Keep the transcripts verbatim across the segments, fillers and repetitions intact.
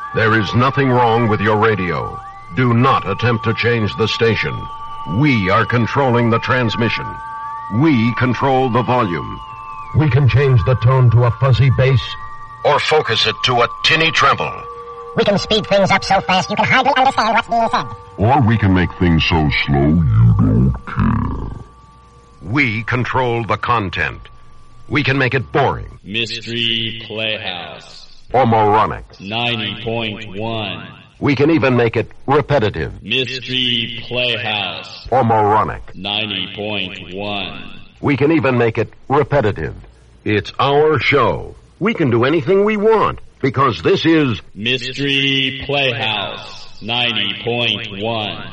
There is nothing wrong with your radio. Do not attempt to change the station. We are controlling the transmission. We control the volume. We can change the tone to a fuzzy bass or focus it to a tinny treble. We can speed things up so fast you can hardly understand what's being said. Or we can make things so slow you don't care. We control the content. We can make it boring. Mystery Playhouse. Or moronic. ninety point one. We can even make it repetitive. Mystery Playhouse. Or moronic. ninety point one. We can even make it repetitive. It's our show. We can do anything we want because this is Mystery Playhouse ninety point one.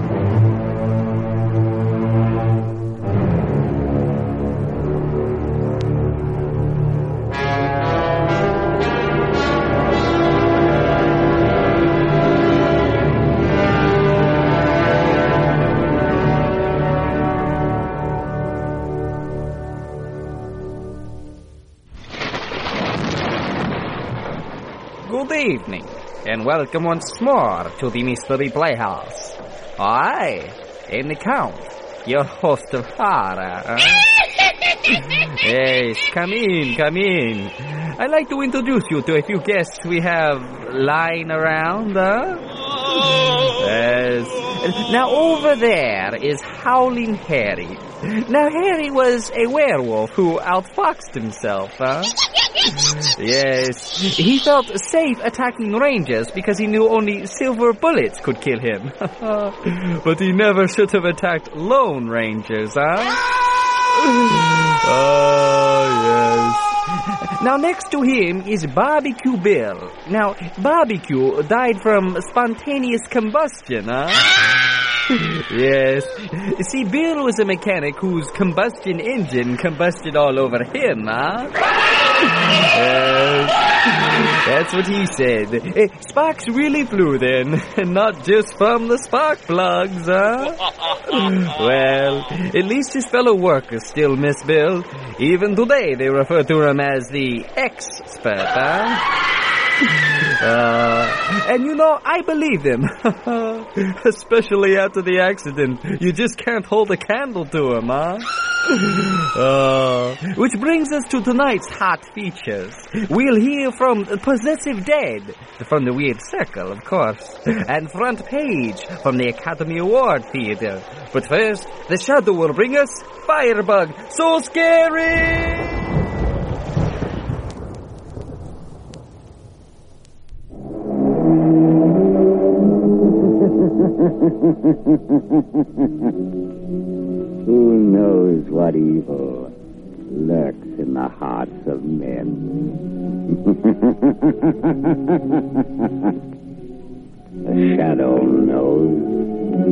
Good evening, and welcome once more to the Mystery Playhouse. I am the Count, your host of horror. Huh? Yes, come in, come in. I'd like to introduce you to a few guests we have lying around, huh? Yes. Now, over there is Howling Harry. Now, Harry was a werewolf who outfoxed himself, huh? Yes, he felt safe attacking rangers because he knew only silver bullets could kill him. But he never should have attacked lone rangers, huh? Oh, yes. Now, next to him is Barbecue Bill. Now, Barbecue died from spontaneous combustion, huh? Yes. See, Bill was a mechanic whose combustion engine combusted all over him, huh? Yes. That's what he said. Eh, sparks really flew then, and not just from the spark plugs, huh? Well, at least his fellow workers still miss Bill. Even today they refer to him as the expert, huh? Uh, and you know, I believe them. Especially after the accident. You just can't hold a candle to him, huh? Uh, which brings us to tonight's hot features. We'll hear from Possessive Dead, from the Weird Circle, of course, and Front Page from the Academy Award Theater. But first, the Shadow will bring us Firebug. So scary! Who knows what evil lurks in the hearts of men? The Shadow knows.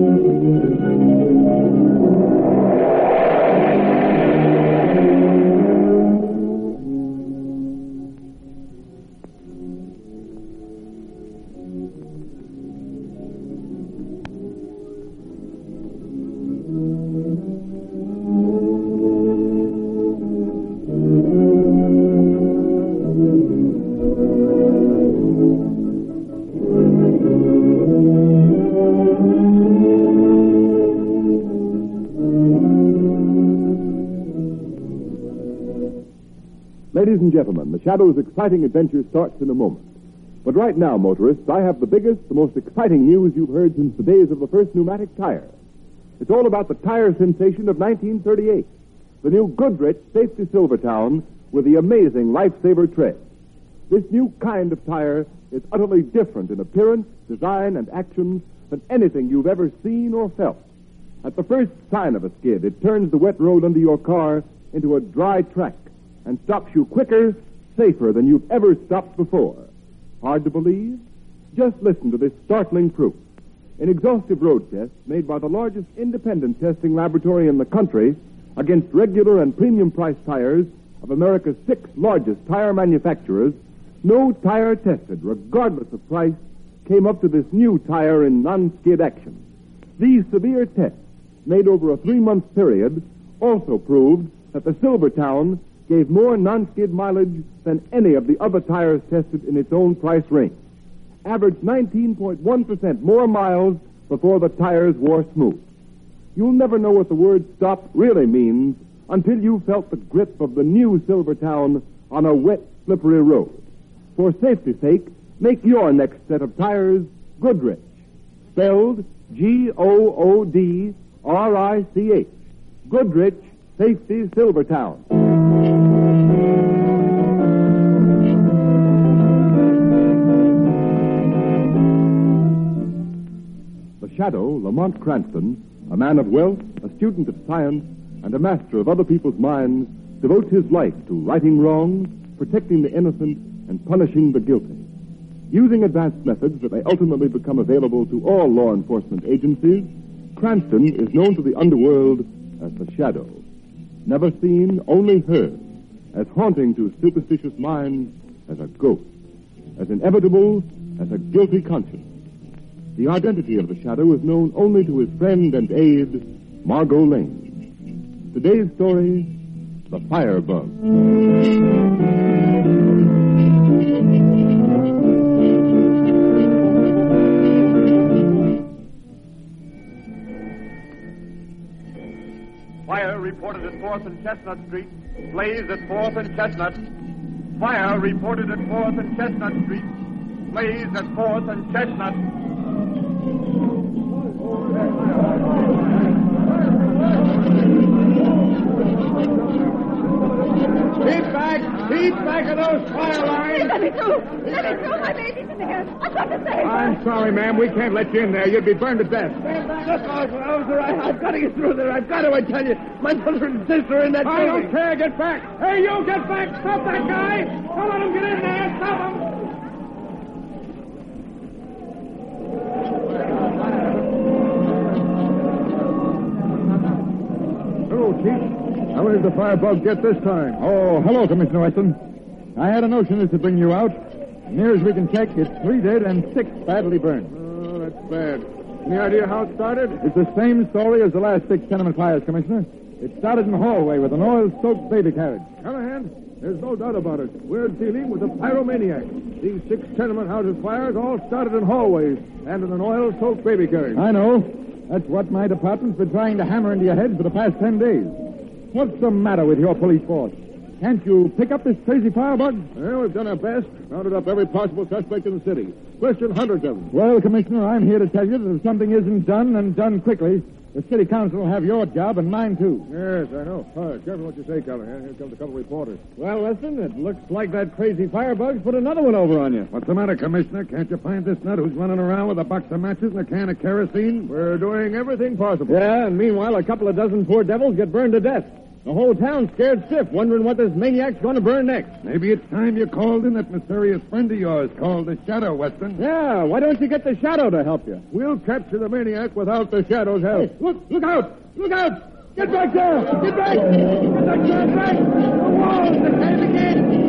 Ladies and gentlemen, the Shadow's exciting adventure starts in a moment. But right now, motorists, I have the biggest, the most exciting news you've heard since the days of the first pneumatic tire. It's all about the tire sensation of nineteen thirty-eight. The new Goodrich Safety Silvertown with the amazing Lifesaver tread. This new kind of tire is utterly different in appearance, design, and action than anything you've ever seen or felt. At the first sign of a skid, it turns the wet road under your car into a dry track and stops you quicker, safer than you've ever stopped before. Hard to believe? Just listen to this startling proof. An exhaustive road test made by the largest independent testing laboratory in the country against regular and premium price tires of America's six largest tire manufacturers, no tire tested, regardless of price, came up to this new tire in non-skid action. These severe tests, made over a three-month period, also proved that the Silvertown gave more non-skid mileage than any of the other tires tested in its own price range. averaged nineteen point one percent more miles before the tires wore smooth. You'll never know what the word stop really means until you felt the grip of the new Silvertown on a wet, slippery road. For safety's sake, make your next set of tires Goodrich, spelled G O O D R I C H. Goodrich Safety Silvertown. The Shadow, Lamont Cranston, a man of wealth, a student of science, and a master of other people's minds, devotes his life to righting wrongs, protecting the innocent, and punishing the guilty. Using advanced methods that may ultimately become available to all law enforcement agencies, Cranston is known to the underworld as the Shadow. Never seen, only heard, as haunting to superstitious minds as a ghost, as inevitable as a guilty conscience. The identity of the Shadow is known only to his friend and aide, Margot Lane. Today's story, The Firebug. Fire reported at fourth and Chestnut Street. Blaze at fourth and Chestnut. Fire reported at fourth and Chestnut Street. Blaze at fourth and Chestnut. Keep back! Keep back of those fire lines! Let me through! Let me through! My baby's in there! I've got to save her! I'm sorry, ma'am. We can't let you in there. You'd be burned to death. Stand back! Look, officer, officer, I, I've got to get through there. I've got to, I tell you. My mother and sister are in that I building. don't care. Get back! Hey, you, get back! Stop that guy! Don't let him get in there! Stop him! Hello, Chief. How did the firebug get this time? Oh, hello, Commissioner Weston. I had a notion this would bring you out. Near as we can check, it's three dead and six badly burned. Oh, that's bad. Any idea how it started? It's the same story as the last six tenement fires, Commissioner. It started in the hallway with an oil-soaked baby carriage. Callahan, there's no doubt about it. We're dealing with a pyromaniac. These six tenement houses fires all started in hallways and in an oil-soaked baby carriage. I know. That's what my department's been trying to hammer into your head for the past ten days. What's the matter with your police force? Can't you pick up this crazy firebug? Well, we've done our best. Rounded up every possible suspect in the city. Questioned hundreds of them. Well, Commissioner, I'm here to tell you that if something isn't done and done quickly, the city council will have your job and mine, too. Yes, I know. All right, careful what you say, Callahan. Here comes a couple reporters. Well, listen, it looks like that crazy firebug's put another one over on you. What's the matter, Commissioner? Can't you find this nut who's running around with a box of matches and a can of kerosene? We're doing everything possible. Yeah, and meanwhile, a couple of dozen poor devils get burned to death. The whole town's scared stiff, wondering what this maniac's going to burn next. Maybe it's time you called in that mysterious friend of yours called the Shadow, Weston. Yeah, why don't you get the Shadow to help you? We'll capture the maniac without the Shadow's help. Hey, look, look out! Look out! Get back there! Get back! Get back there! Back! The walls! The cave again!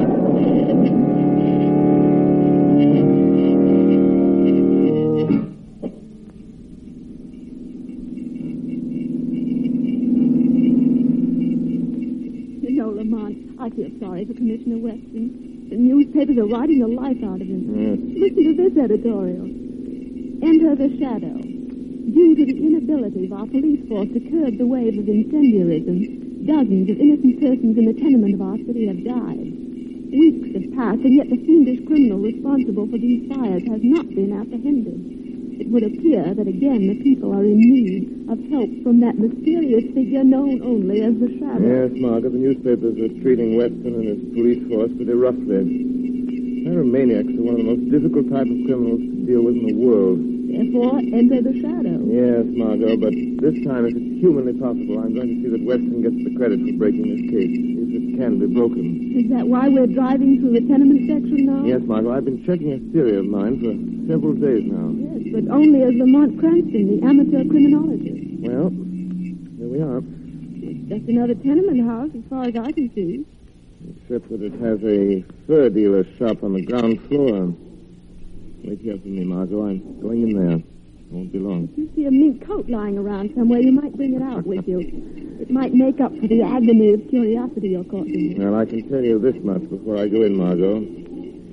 I feel sorry for Commissioner Weston. The newspapers are writing the life out of him. Yes. Listen to this editorial. Enter the Shadow. Due to the inability of our police force to curb the wave of incendiarism, dozens of innocent persons in the tenement of our city have died. Weeks have passed, and yet the fiendish criminal responsible for these fires has not been apprehended. It would appear that again the people are in need of help from that mysterious figure known only as the Shadow. Yes, Margaret, the newspapers are treating Weston and his police force pretty roughly. Pyromaniacs are one of the most difficult type of criminals to deal with in the world. Therefore, enter the Shadow. Yes, Margot, but this time, if it's humanly possible, I'm going to see that Weston gets the credit for breaking this case, if it can be broken. Is that why we're driving through the tenement section now? Yes, Margot, I've been checking a theory of mine for several days now. Yes, but only as Lamont Cranston, the amateur criminologist. Well, here we are. It's just another tenement house, as far as I can see. Except that it has a fur dealer's shop on the ground floor. Wait here for me, Margot. I'm going in there. Won't be long. If you see a mink coat lying around somewhere, you might bring it out with you. It might make up for the agony of curiosity you're caught in. Well, I can tell you this much before I go in, Margot.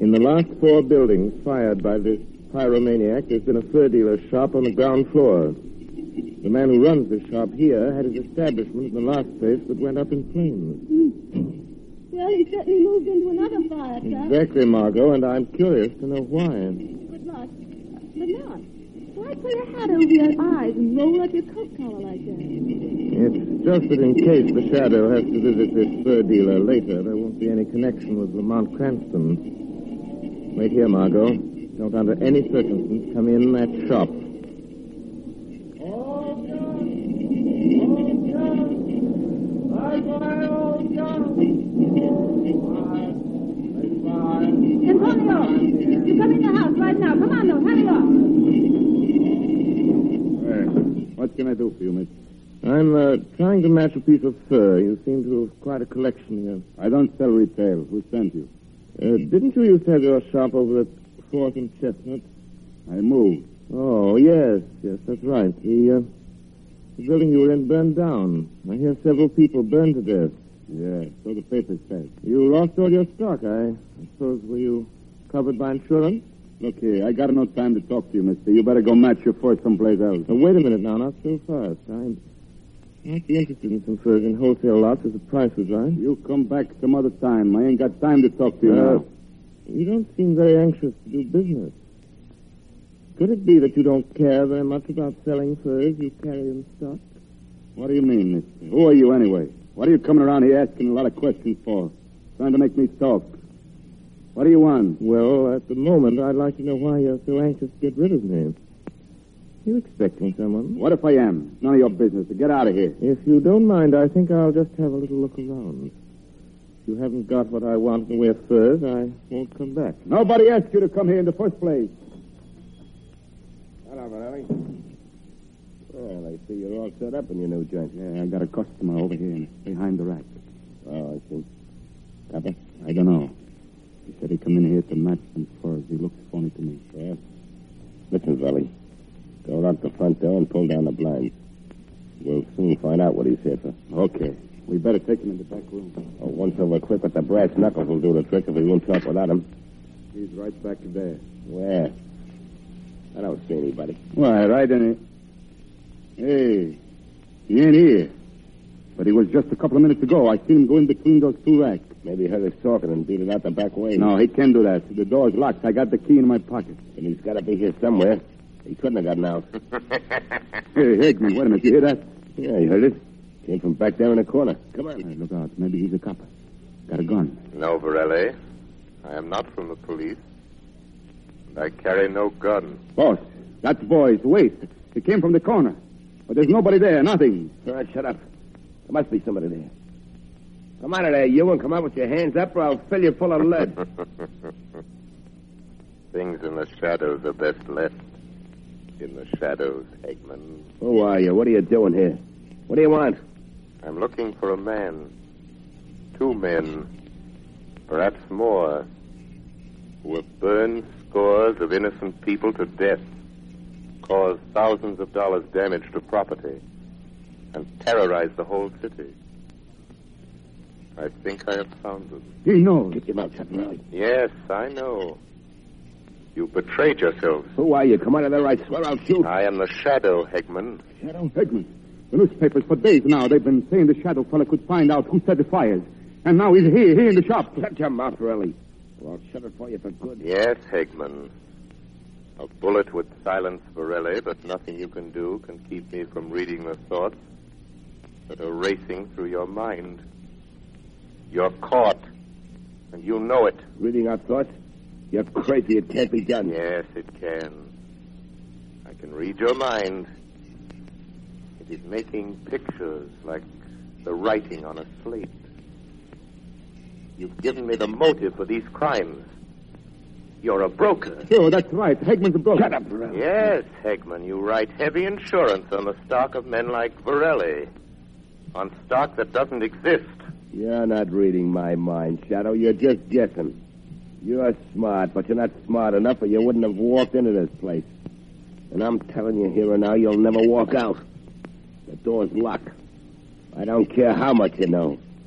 In the last four buildings fired by this pyromaniac, there's been a fur dealer's shop on the ground floor. The man who runs this shop here had his establishment in the last place that went up in flames. Mm. Well, he certainly moved into another fire truck. Exactly, Margot, and I'm curious to know why. But not. But not. Why put a hat over your eyes and roll up your coat collar like that? It's just that in case the Shadow has to visit this fur dealer later, there won't be any connection with Lamont Cranston. Wait here, Margot. Don't under any circumstance come in that shop. Antonio, you come in the house right now. Come on, now, hurry up. Hey, what can I do for you, miss? I'm uh, trying to match a piece of fur. You seem to have quite a collection here. I don't sell retail. Who sent you? Uh, didn't you used to have your shop over at Fourth and Chestnut? I moved. Oh, yes. Yes, that's right. The, uh, the building you were in burned down. I hear several people burned to death. Yeah, so the paper says. You lost all your stock, I, I suppose. Were you covered by insurance? Look here, I got no time to talk to you, mister. You better go match your fur someplace else. Oh, wait a minute now, not so fast. I might be interested in some furs in wholesale lots if the price was right. You come back some other time. I ain't got time to talk to you uh, now. You don't seem very anxious to do business. Could it be that you don't care very much about selling furs you carry in stock? What do you mean, mister? Who are you anyway? What are you coming around here asking a lot of questions for? Trying to make me talk. What do you want? Well, at the moment, I'd like to know why you're so anxious to get rid of me. You expecting someone? What if I am? None of your business. So get out of here. If you don't mind, I think I'll just have a little look around. If you haven't got what I want in the way of furs, I won't come back. Nobody asked you to come here in the first place. Hello, Varelli. Well, I see you're all set up in your new joint. Yeah, I got a customer over here behind the rack. Oh, I see. Copper? I don't know. He said he'd come in here to match some furs. He looks funny to me. Yeah? Listen, Varelli. Go out the front door and pull down the blinds. We'll soon find out what he's here for. Okay. We better take him in the back room. Oh, once over quick with the brass knuckles will do the trick if we won't talk without him. He's right back there. Where? I don't see anybody. Why, right in it. Hey, he ain't here. But he was just a couple of minutes ago. I seen him go in between those two racks. Maybe he heard us talking and beat it out the back way. No, he can't do that. The door's locked. I got the key in my pocket. And he's got to be here somewhere. He couldn't have gotten out. Hey, Hickman, wait a minute. You hear that? Yeah, you heard it. Came from back there in the corner. Come on. Hey, look out. Maybe he's a copper. Got a gun. No, Varelli. I am not from the police. And I carry no gun. Boss, that's boys. Wait. It came from the corner. But there's nobody there. Nothing. All right, shut up. There must be somebody there. Come out of there, you, and come out with your hands up, or I'll fill you full of lead. Things in the shadows are best left in the shadows, Eggman. Who are you? What are you doing here? What do you want? I'm looking for a man. Two men. Perhaps more. Who have burned scores of innocent people to death. Caused thousands of dollars damage to property. And terrorized the whole city. I think I have found them. He knows. Keep your mouth shut, Riley. Yes, I know. You betrayed yourselves. Who are you? Come out of there, I swear I'll shoot. I am the Shadow, Hegman. Shadow? Hegman? The newspapers for days now, they've been saying the Shadow fella could find out who set the fires. And now he's here, here in the shop. Shut your mouth, Riley. Or I'll shut it for you for good. Yes, Hegman. A bullet would silence Varelli, but nothing you can do can keep me from reading the thoughts that are racing through your mind. You're caught, and you know it. Reading our thoughts? You're crazy. It can't be done. Yes, it can. I can read your mind. It is making pictures like the writing on a slate. You've given me the motive for these crimes. You're a broker. Sure, that's right. Hegman's a broker. Shut up, Varelli. Yes, Hegman. You write heavy insurance on the stock of men like Varelli. On stock that doesn't exist. You're not reading my mind, Shadow. You're just guessing. You're smart, but you're not smart enough or you wouldn't have walked into this place. And I'm telling you here and now, you'll never walk out. The door's locked. I don't care how much you know.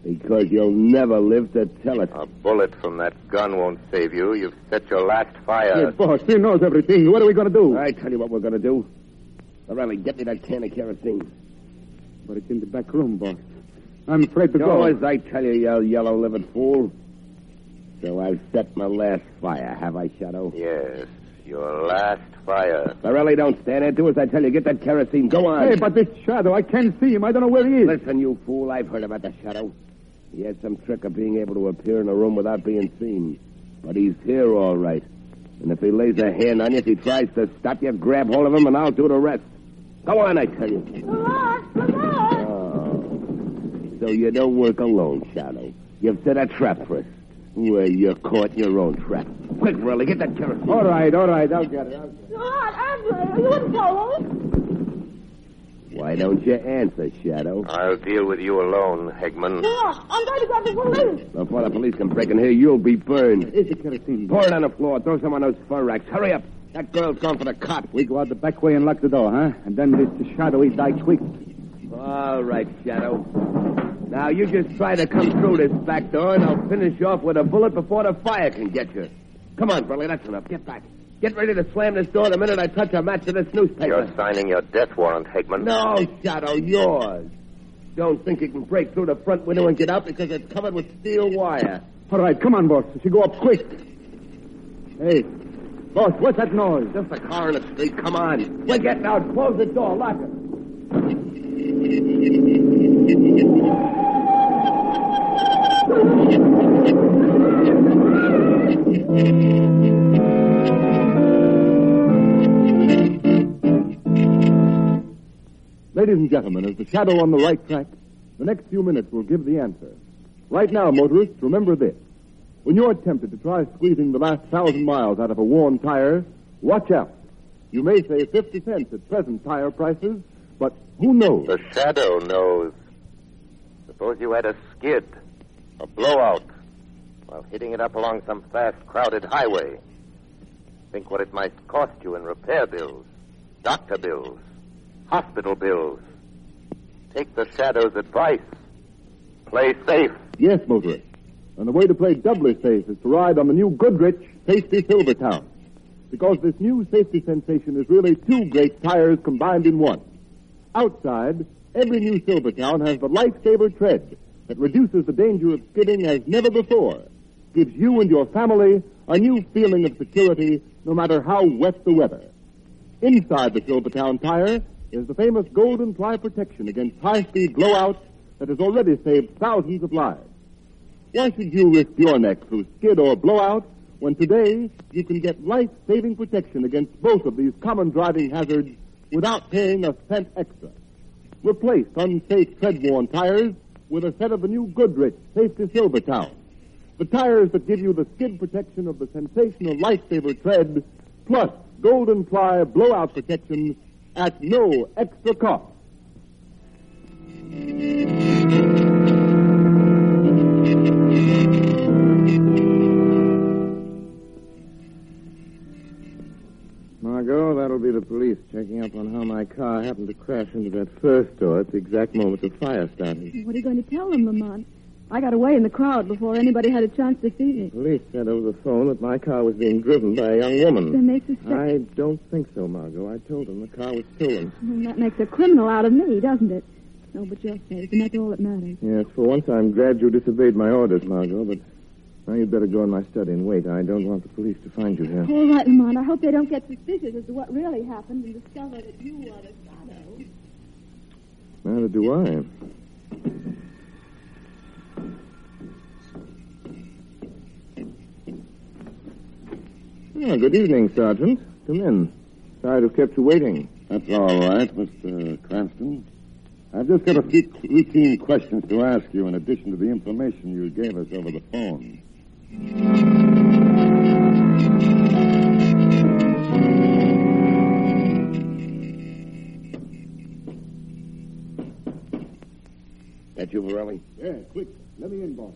Because you'll never live to tell it. A bullet from that gun won't save you. You've set your last fire. Hey, boss, he knows everything. What are we going to do? I tell you what we're going to do. Lorelli, get me that can of kerosene. But it's in the back room, boss. I'm afraid to go. go. As I tell you, you yellow-livered fool. So I've set my last fire, have I, Shadow? Yes, your last fire. Lorelli, don't stand there. Do as I tell you. Get that kerosene. Go on. Hey, but this Shadow, I can't see him. I don't know where he is. Listen, you fool. I've heard about the Shadow. He has some trick of being able to appear in a room without being seen. But he's here all right. And if he lays a hand on you, if he tries to stop you, grab hold of him and I'll do the rest. Go on, I tell you. Lamont! Lamont! Oh. So you don't work alone, Shadow. You've set a trap for us. Well, you're caught in your own trap. Quick, Riley, get that kerosene. All right, all right, I'll get it. I'll get it. Lamont, Andrew, you wouldn't follow. Why don't you answer, Shadow? I'll deal with you alone, Hegman. Lamont, I'm going to grab the police. Before the police can break in here, you'll be burned. Here's the kerosene. Pour it on the floor. Throw some on those fur racks. Hurry up. That girl's gone for the cop. We go out the back way and lock the door, huh? And then this Shadow, he die quick. All right, Shadow. Now, you just try to come through this back door, and I'll finish you off with a bullet before the fire can get you. Come on, Burley, that's enough. Get back. Get ready to slam this door the minute I touch a match to this newspaper. You're signing your death warrant, Hegman. No, Shadow, yours. Don't think you can break through the front window and get out because it's covered with steel wire. All right, come on, boss. You go up quick. Hey, boss, what's that noise? Just a car in the street. Come on. We're getting out. Close the door. Lock it. Ladies and gentlemen, is the Shadow on the right track? The next few minutes will give the answer. Right now, motorists, remember this. When you're tempted to try squeezing the last thousand miles out of a worn tire, watch out. You may save fifty cents at present tire prices, but who knows? The Shadow knows. Suppose you had a skid, a blowout, while hitting it up along some fast, crowded highway. Think what it might cost you in repair bills, doctor bills, hospital bills. Take the Shadow's advice. Play safe. Yes, motorists. And the way to play doubly safe is to ride on the new Goodrich Safety Silvertown. Because this new safety sensation is really two great tires combined in one. Outside, every new Silvertown has the lifesaver tread that reduces the danger of skidding as never before. Gives you and your family a new feeling of security no matter how wet the weather. Inside the Silvertown tire is the famous Golden Ply protection against high-speed blowouts that has already saved thousands of lives. Why should you risk your neck through skid or blowout when today you can get life-saving protection against both of these common driving hazards without paying a cent extra? Replace unsafe tread-worn tires with a set of the new Goodrich Safety Silvertown. The tires that give you the skid protection of the sensational lifesaver tread, plus Golden Ply blowout protection at no extra cost. Margot, that'll be the police checking up on how my car happened to crash into that first door at the exact moment the fire started. What are you going to tell them, Lamont? I got away in the crowd before anybody had a chance to see me. Police said over the phone that my car was being driven by a young woman. That makes us sick. I don't think so, Margot. I told them the car was stolen. Well, that makes a criminal out of me, doesn't it? No, but you're safe, and that's all that matters. Yes, for once I'm glad you disobeyed my orders, Margot, but now you'd better go in my study and wait. I don't want the police to find you here. All right, Lamont. I hope they don't get suspicious as to what really happened and discover that you are the Shadow. Neither do I. Oh, good evening, Sergeant. Come in. Sorry to have kept you waiting. That's all right, Mister Cranston. I've just got a few routine questions to ask you in addition to the information you gave us over the phone. That you, Morelli? Yeah, quick. Let me in, boss.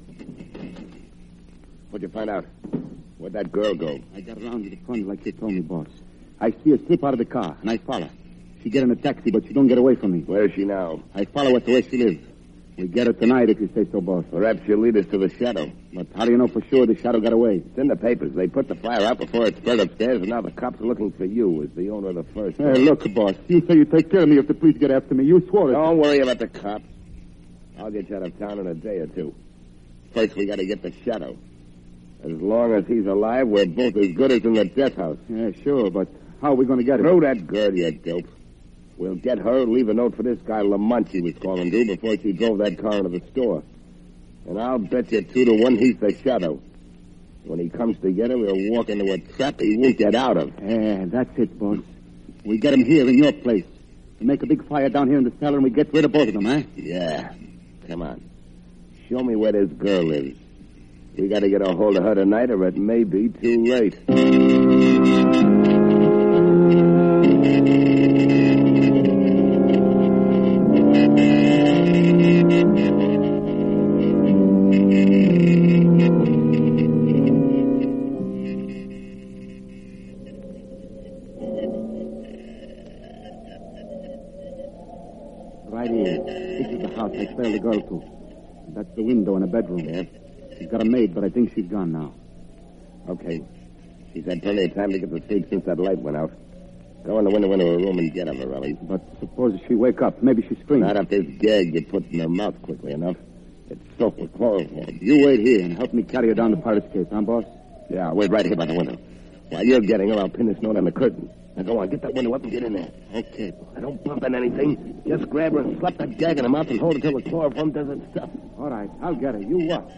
What'd you find out? Where'd that girl go? I got around to the front like you told me, boss. I see her slip out of the car, and I follow. She get in a taxi, but she don't get away from me. Where is she now? I follow her to where she lives. We get it tonight if you say so, boss. Perhaps you'll lead us to the Shadow. But how do you know for sure the Shadow got away? It's in the papers. They put the fire out before it spread upstairs, and now the cops are looking for you as the owner of the first. Hey, look, boss. You say you take care of me if the police get after me. You swore it. Don't worry about the cops. I'll get you out of town in a day or two. First, we got to get the Shadow. As long as he's alive, we're both as good as in the death house. Yeah, sure, but how are we going to get him? Throw that girl, you dope. We'll get her and leave a note for this guy Lamont she was calling to before she drove that car into the store. And I'll bet you two to one he's the Shadow. When he comes to get her, we'll walk into a trap he won't get out of. Yeah, that's it, boss. We get him here in your place. We make a big fire down here in the cellar and we get rid of both of them, eh? Yeah. Come on. Show me where this girl lives. We got to get a hold of her tonight or it may be too late. Right here. This is the house I trailed the girl to. That's the window in a bedroom. Yeah? She's got a maid, but I think she's gone now. Okay. She's had plenty of time to get to sleep since that light went out. Go in the window into her room and get her, Morelli. But suppose she wake up. Maybe she screams. Not if this gag you put in her mouth quickly enough. It's soaked with chloroform. You wait here and help me carry her down the pirate escape, huh, boss? Yeah, I'll wait right here by the window. While you're getting her, I'll pin this note on the curtain. Now go on, get that window up and get in there. Okay. Now don't bump in anything. Just grab her and slap that gag in her mouth and hold it till the chloroform does its stuff. All right, I'll get her. You watch.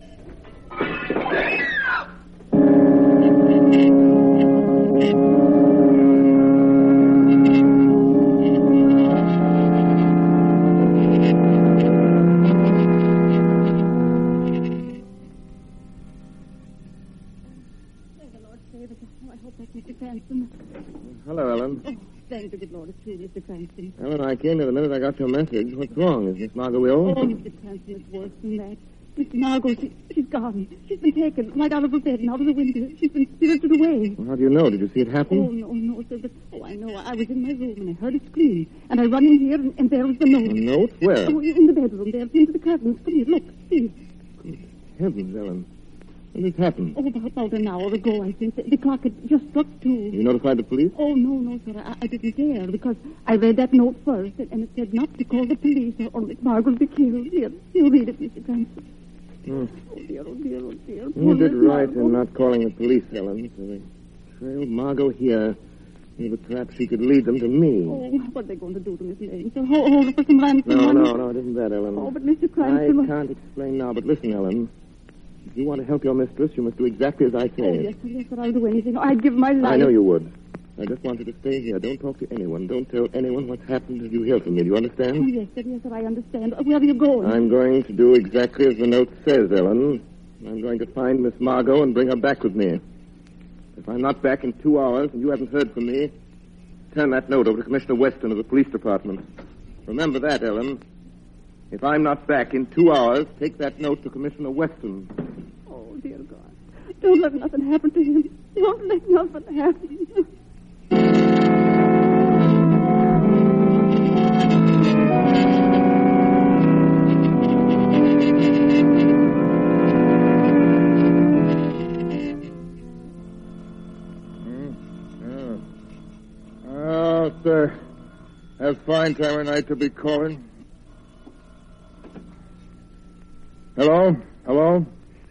Hello, Ellen. Oh, thank the good Lord, it's true, Mister Cranston. Ellen, I came here the minute I got your message. What's wrong? Is Miss Margot ill? Oh, Mister Cranston, it's worse than that. Miss Margot, she, she's gone. She's been taken right out of her bed and out of the window. She's been spirited away. Well, how do you know? Did you see it happen? Oh, no, no, sir, but, oh, I know. I was in my room and I heard a scream. And I run in here and, and there was the note. A note? Where? Oh, in the bedroom there, pinned to the curtains. Come here, look, see. Good heavens, Ellen. When did this happen? Oh, about, about an hour ago, I think. The, the clock had just struck two. You notified the police? Oh, no, no, sir. I, I didn't dare because I read that note first and, and it said not to call the police or, or Miss Margot will be killed. Here, you read it, Mister Cranston. Hmm. Oh, dear, oh, dear, oh, dear. You did Miss right Margot. in not calling the police, Ellen. So they trailed Margot here. Maybe perhaps she could lead them to me. Oh, what are they going to do to Miss Lane? So hold, hold her for some ransom No, money. no, no, it isn't that, Ellen. Oh, but Mister Cranston... I can't explain now, but listen, Ellen. If you want to help your mistress, you must do exactly as I say. Oh, yes, sir, yes, sir, I'll do anything. I'd give my life. I know you would. I just want you to stay here. Don't talk to anyone. Don't tell anyone what's happened until you hear from me. Do you understand? Oh, yes, sir, yes, sir, I understand. Where are you going? I'm going to do exactly as the note says, Ellen. I'm going to find Miss Margot and bring her back with me. If I'm not back in two hours and you haven't heard from me, turn that note over to Commissioner Weston of the police department. Remember that, Ellen. If I'm not back in two hours, take that note to Commissioner Weston. Oh, dear God. Don't let nothing happen to him. Don't let nothing happen. Oh, sir. That's fine time of night to be calling. Hello? Hello?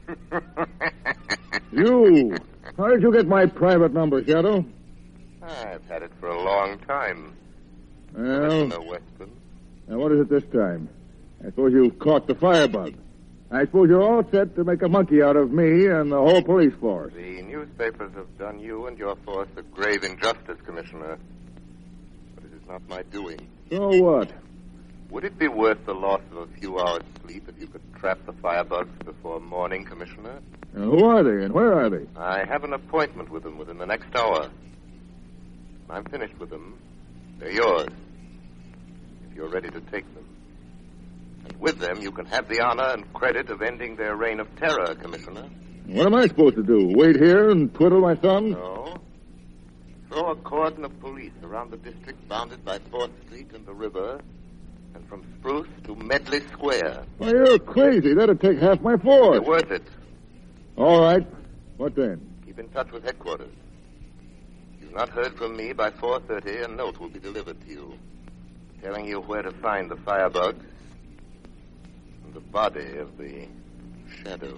You! How did you get my private number, Shadow? I've had it for a long time. Well, Commissioner Weston. now what is it this time? I suppose you've caught the firebug. I suppose you're all set to make a monkey out of me and the whole police force. The newspapers have done you and your force a grave injustice, Commissioner. But it is not my doing. So what? Would it be worth the loss of a few hours' sleep if you could trap the firebugs before morning, Commissioner? Now, who are they and where are they? I have an appointment with them within the next hour. When I'm finished with them, they're yours. If you're ready to take them. And with them, you can have the honor and credit of ending their reign of terror, Commissioner. What am I supposed to do? Wait here and twiddle my thumbs? No. Throw a cordon of police around the district bounded by fourth Street and the river And from Spruce to Medley Square. Why, you're crazy. That'd take half my force. You're worth it. All right. What then? Keep in touch with headquarters. If you've not heard from me by four thirty, a note will be delivered to you, telling you where to find the firebug and the body of the Shadow.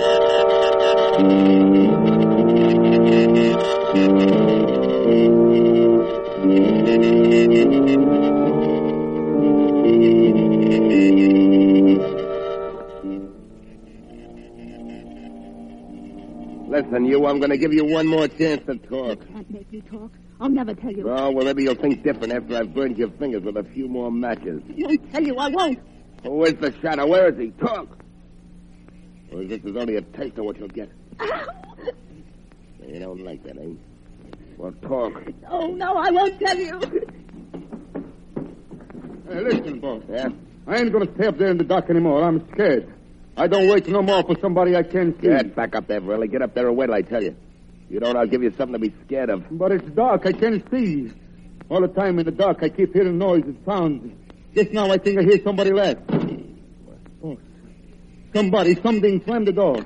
Listen, you, I'm going to give you one more chance to talk. You can't make me talk. I'll never tell you. Oh, well, maybe you'll think different after I've burned your fingers with a few more matches. I won't tell you. I won't. Who is the Shadow? Where is he? Talk. Or is this is only a taste of what you'll get? You don't like that, eh? Well, talk. Oh, no, I won't tell you. Hey, listen, boss. Yeah? I ain't going to stay up there in the dark anymore. I'm scared. I don't wait no more for somebody I can't see. Get back up there, Verley. Get up there and wait till I tell you. You don't, I'll give you something to be scared of. But it's dark. I can't see. All the time in the dark, I keep hearing noises, sounds. Just now, I think I hear somebody laugh. Oh, somebody, something slammed the door.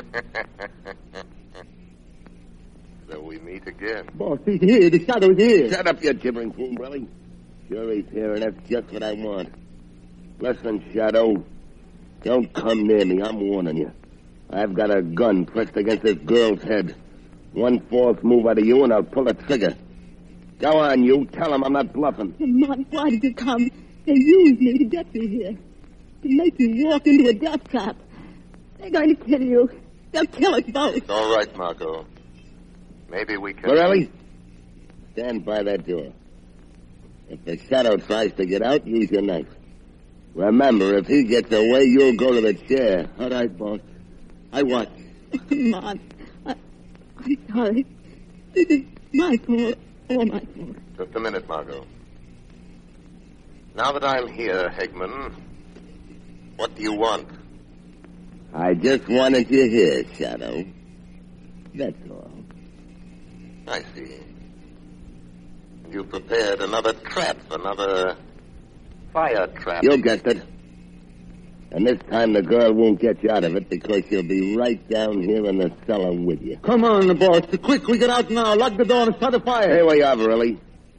So we meet again. Boss, he's here. The Shadow's here. Shut up, you gibbering fool, Verley. Sure he's here, and that's just what I want. Listen, Shadow. Don't come near me. I'm warning you. I've got a gun pressed against this girl's head. One false move out of you, and I'll pull the trigger. Go on, you. Tell him I'm not bluffing. Lamont, why did you come? They used me to get you here. To make you walk into a death trap. They're going to kill you. They'll kill us both. It's all right, Margot. Maybe we can... Borelli, stand by that door. If the Shadow tries to get out, use your knife. Remember, if he gets away, you'll go to the chair. All right, boss. I watch. Lamont, I, I'm sorry. This is my fault. All my fault. Just a minute, Margot. Now that I'm here, Hegman, what do you want? I just wanted you here, Shadow. That's all. I see. You've prepared another trap, another fire trap. You guessed it. And this time the girl won't get you out of it because she'll be right down here in the cellar with you. Come on, boss. Quick, we get out now. Lock the door and start a fire. Here we are, Verley.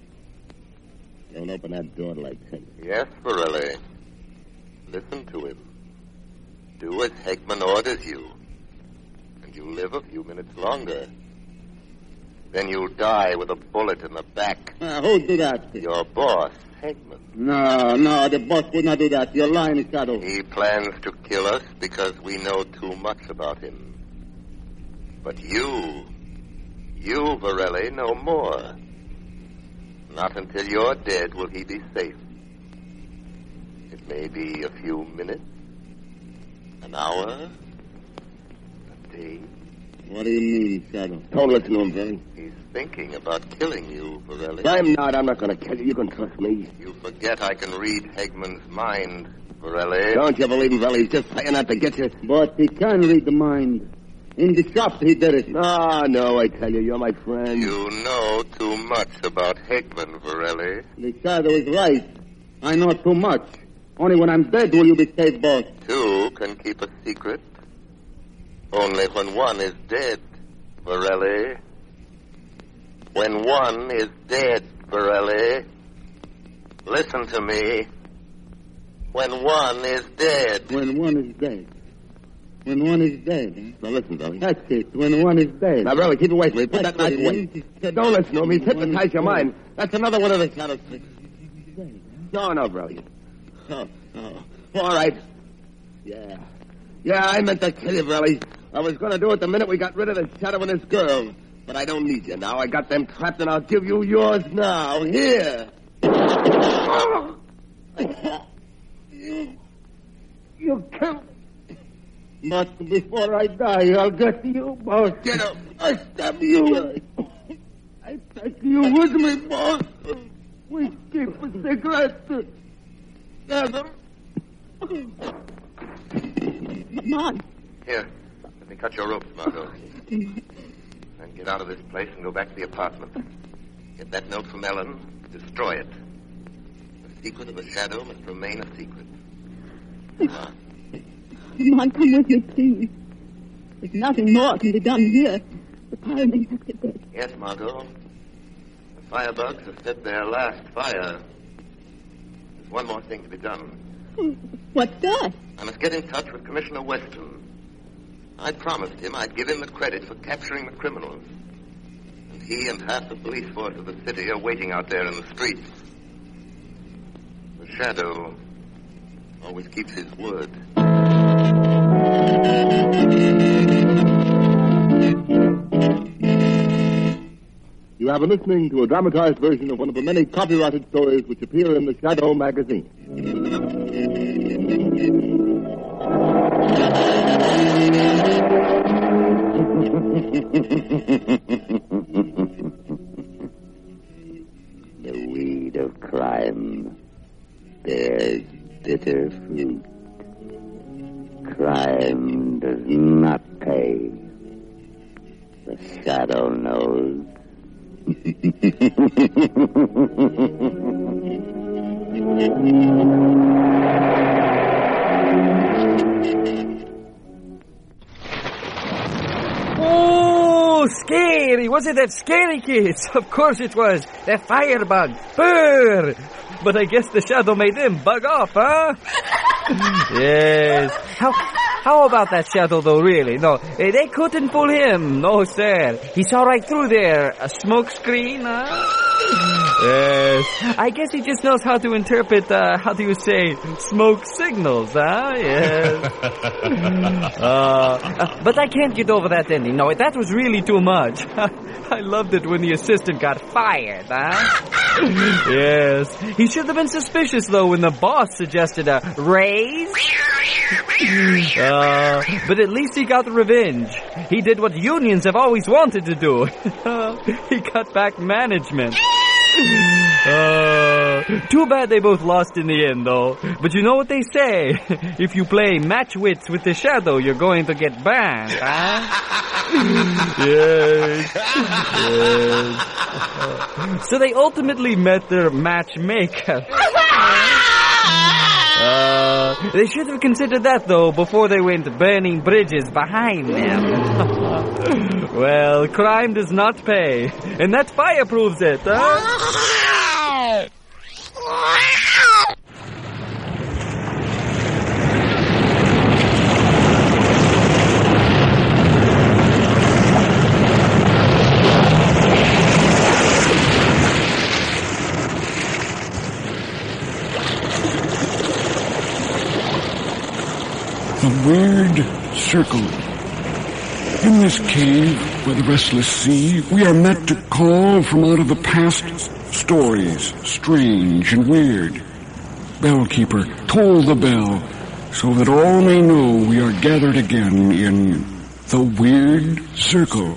Don't open that door like that. Yes, Verley. Listen to him. Do as Hegman orders you. And you live a few minutes longer. Then you'll die with a bullet in the back. Uh, who'd do that? Your boss, Hegman. No, no, the boss would not do that. You're lying, Shadow. He plans to kill us because we know too much about him. But you, you, Verelli, know more. Not until you're dead will he be safe. It may be a few minutes, an hour, a day. What do you mean, Shadow? Don't listen to him, Verley. He's thinking about killing you, Verelli. I'm not. I'm not going to kill you. You can trust me. You forget I can read Hegman's mind, Verelli. Don't you believe him, Verley? He's just saying that to get you. But he can read the mind. In the shop, he did it. No, no, I tell you, you're my friend. You know too much about Hegman, Verelli. The Shadow is right. I know too much. Only when I'm dead will you be safe, boss. Two can keep a secret. Only when one is dead, Verelli. When one is dead, Verelli. Listen to me. When one is dead. When one is dead. When one is dead. Huh? Now listen, Verley. That's it. When one is dead. Now, Verley, keep away from me. Put That's that knife away. Don't listen to him. He's hypnotized your mind. That's another one of the Shadow's tricks. No, no, Verley. Oh, oh. All right. Yeah. Yeah, I meant to kill you, Verley. I was going to do it the minute we got rid of the Shadow and this girl. But I don't need you now. I got them trapped, and I'll give you yours now. Here. You, you killed me. But before I die, I'll get you, boss. Get up. I stab you. I take you with me, boss. We keep a cigarette together. Lamont. Here, let me cut your ropes, Margot. And get out of this place and go back to the apartment. Get that note from Ellen. Destroy it. secret of a shadow must remain a secret. Lamont, come with me, please. There's nothing more can be done here. The pyramids are dead. Yes, Margot. The firebugs have set their last fire. There's one more thing to be done. What's that? I must get in touch with Commissioner Weston. I promised him I'd give him the credit for capturing the criminals. And he and half the police force of the city are waiting out there in the streets. The shadow always keeps his word. You have been listening to a dramatized version of one of the many copyrighted stories which appear in the Shadow magazine. The weed of crime bears bitter fruit. Crime does not pay. The Shadow knows. Oh, scary. Was it that scary kids? Of course it was. That firebug. Brr. But I guess the Shadow made them bug off, huh? Yes. How how about that Shadow, though, really? No, they couldn't fool him. No, sir. He saw right through there. A smoke screen, huh? Yes. I guess he just knows how to interpret, uh, how do you say, smoke signals, huh? Yes. uh, uh, but I can't get over that ending. No, that was really too much. I loved it when the assistant got fired, huh? Yes. He should have been suspicious, though, when the boss suggested a raise. Uh, but at least he got revenge. He did what unions have always wanted to do. He cut back management. Uh, too bad they both lost in the end, though. But you know what they say? If you play match wits with the Shadow, you're going to get banned, huh? Yes. Yes. So they ultimately met their matchmaker. Uh, they should have considered that, though, before they went burning bridges behind them. Well, crime does not pay. And that fire proves it, huh? The weird circle. In this cave by the restless sea, we are met to call from out of the past stories, strange and weird. Bellkeeper, toll the bell, so that all may know we are gathered again in the weird circle.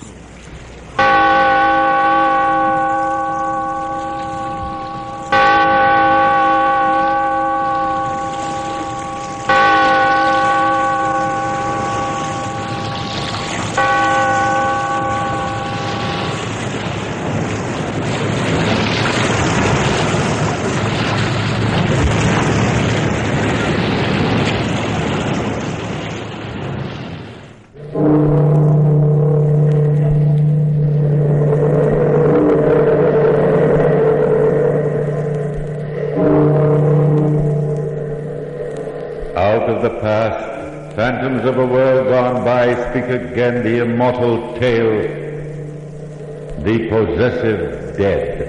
Phantoms of a world gone by speak again the immortal tale, the possessive dead.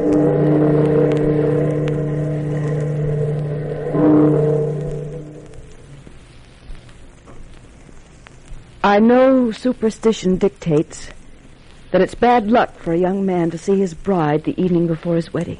I know superstition dictates that it's bad luck for a young man to see his bride the evening before his wedding.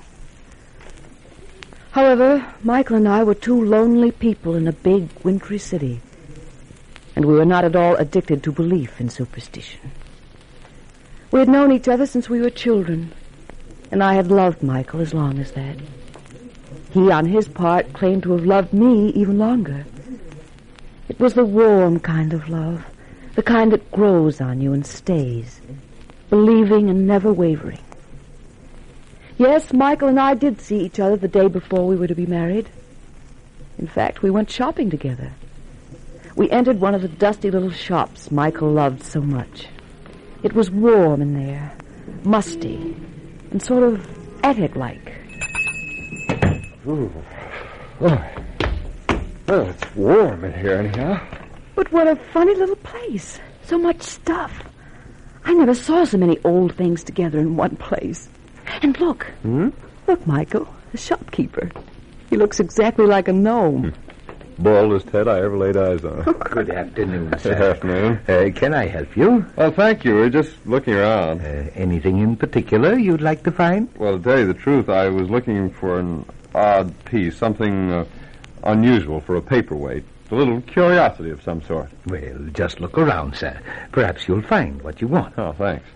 However, Michael and I were two lonely people in a big, wintry city, and we were not at all addicted to belief in superstition. We had known each other since we were children, and I had loved Michael as long as that. He, on his part, claimed to have loved me even longer. It was the warm kind of love, the kind that grows on you and stays, believing and never wavering. Yes, Michael and I did see each other the day before we were to be married. In fact, we went shopping together. We entered one of the dusty little shops Michael loved so much. It was warm in there, musty, and sort of attic-like. Ooh. Oh. Well, it's warm in here anyhow. But what a funny little place. So much stuff. I never saw so many old things together in one place. And look. Hmm? Look, Michael, the shopkeeper. He looks exactly like a gnome. Hmm. Baldest head I ever laid eyes on. Good afternoon, sir. Good afternoon. Uh, can I help you? Well, thank you. We're just looking around. Uh, anything in particular you'd like to find? Well, to tell you the truth, I was looking for an odd piece, something uh, unusual for a paperweight. A little curiosity of some sort. Well, just look around, sir. Perhaps you'll find what you want. Oh, thanks.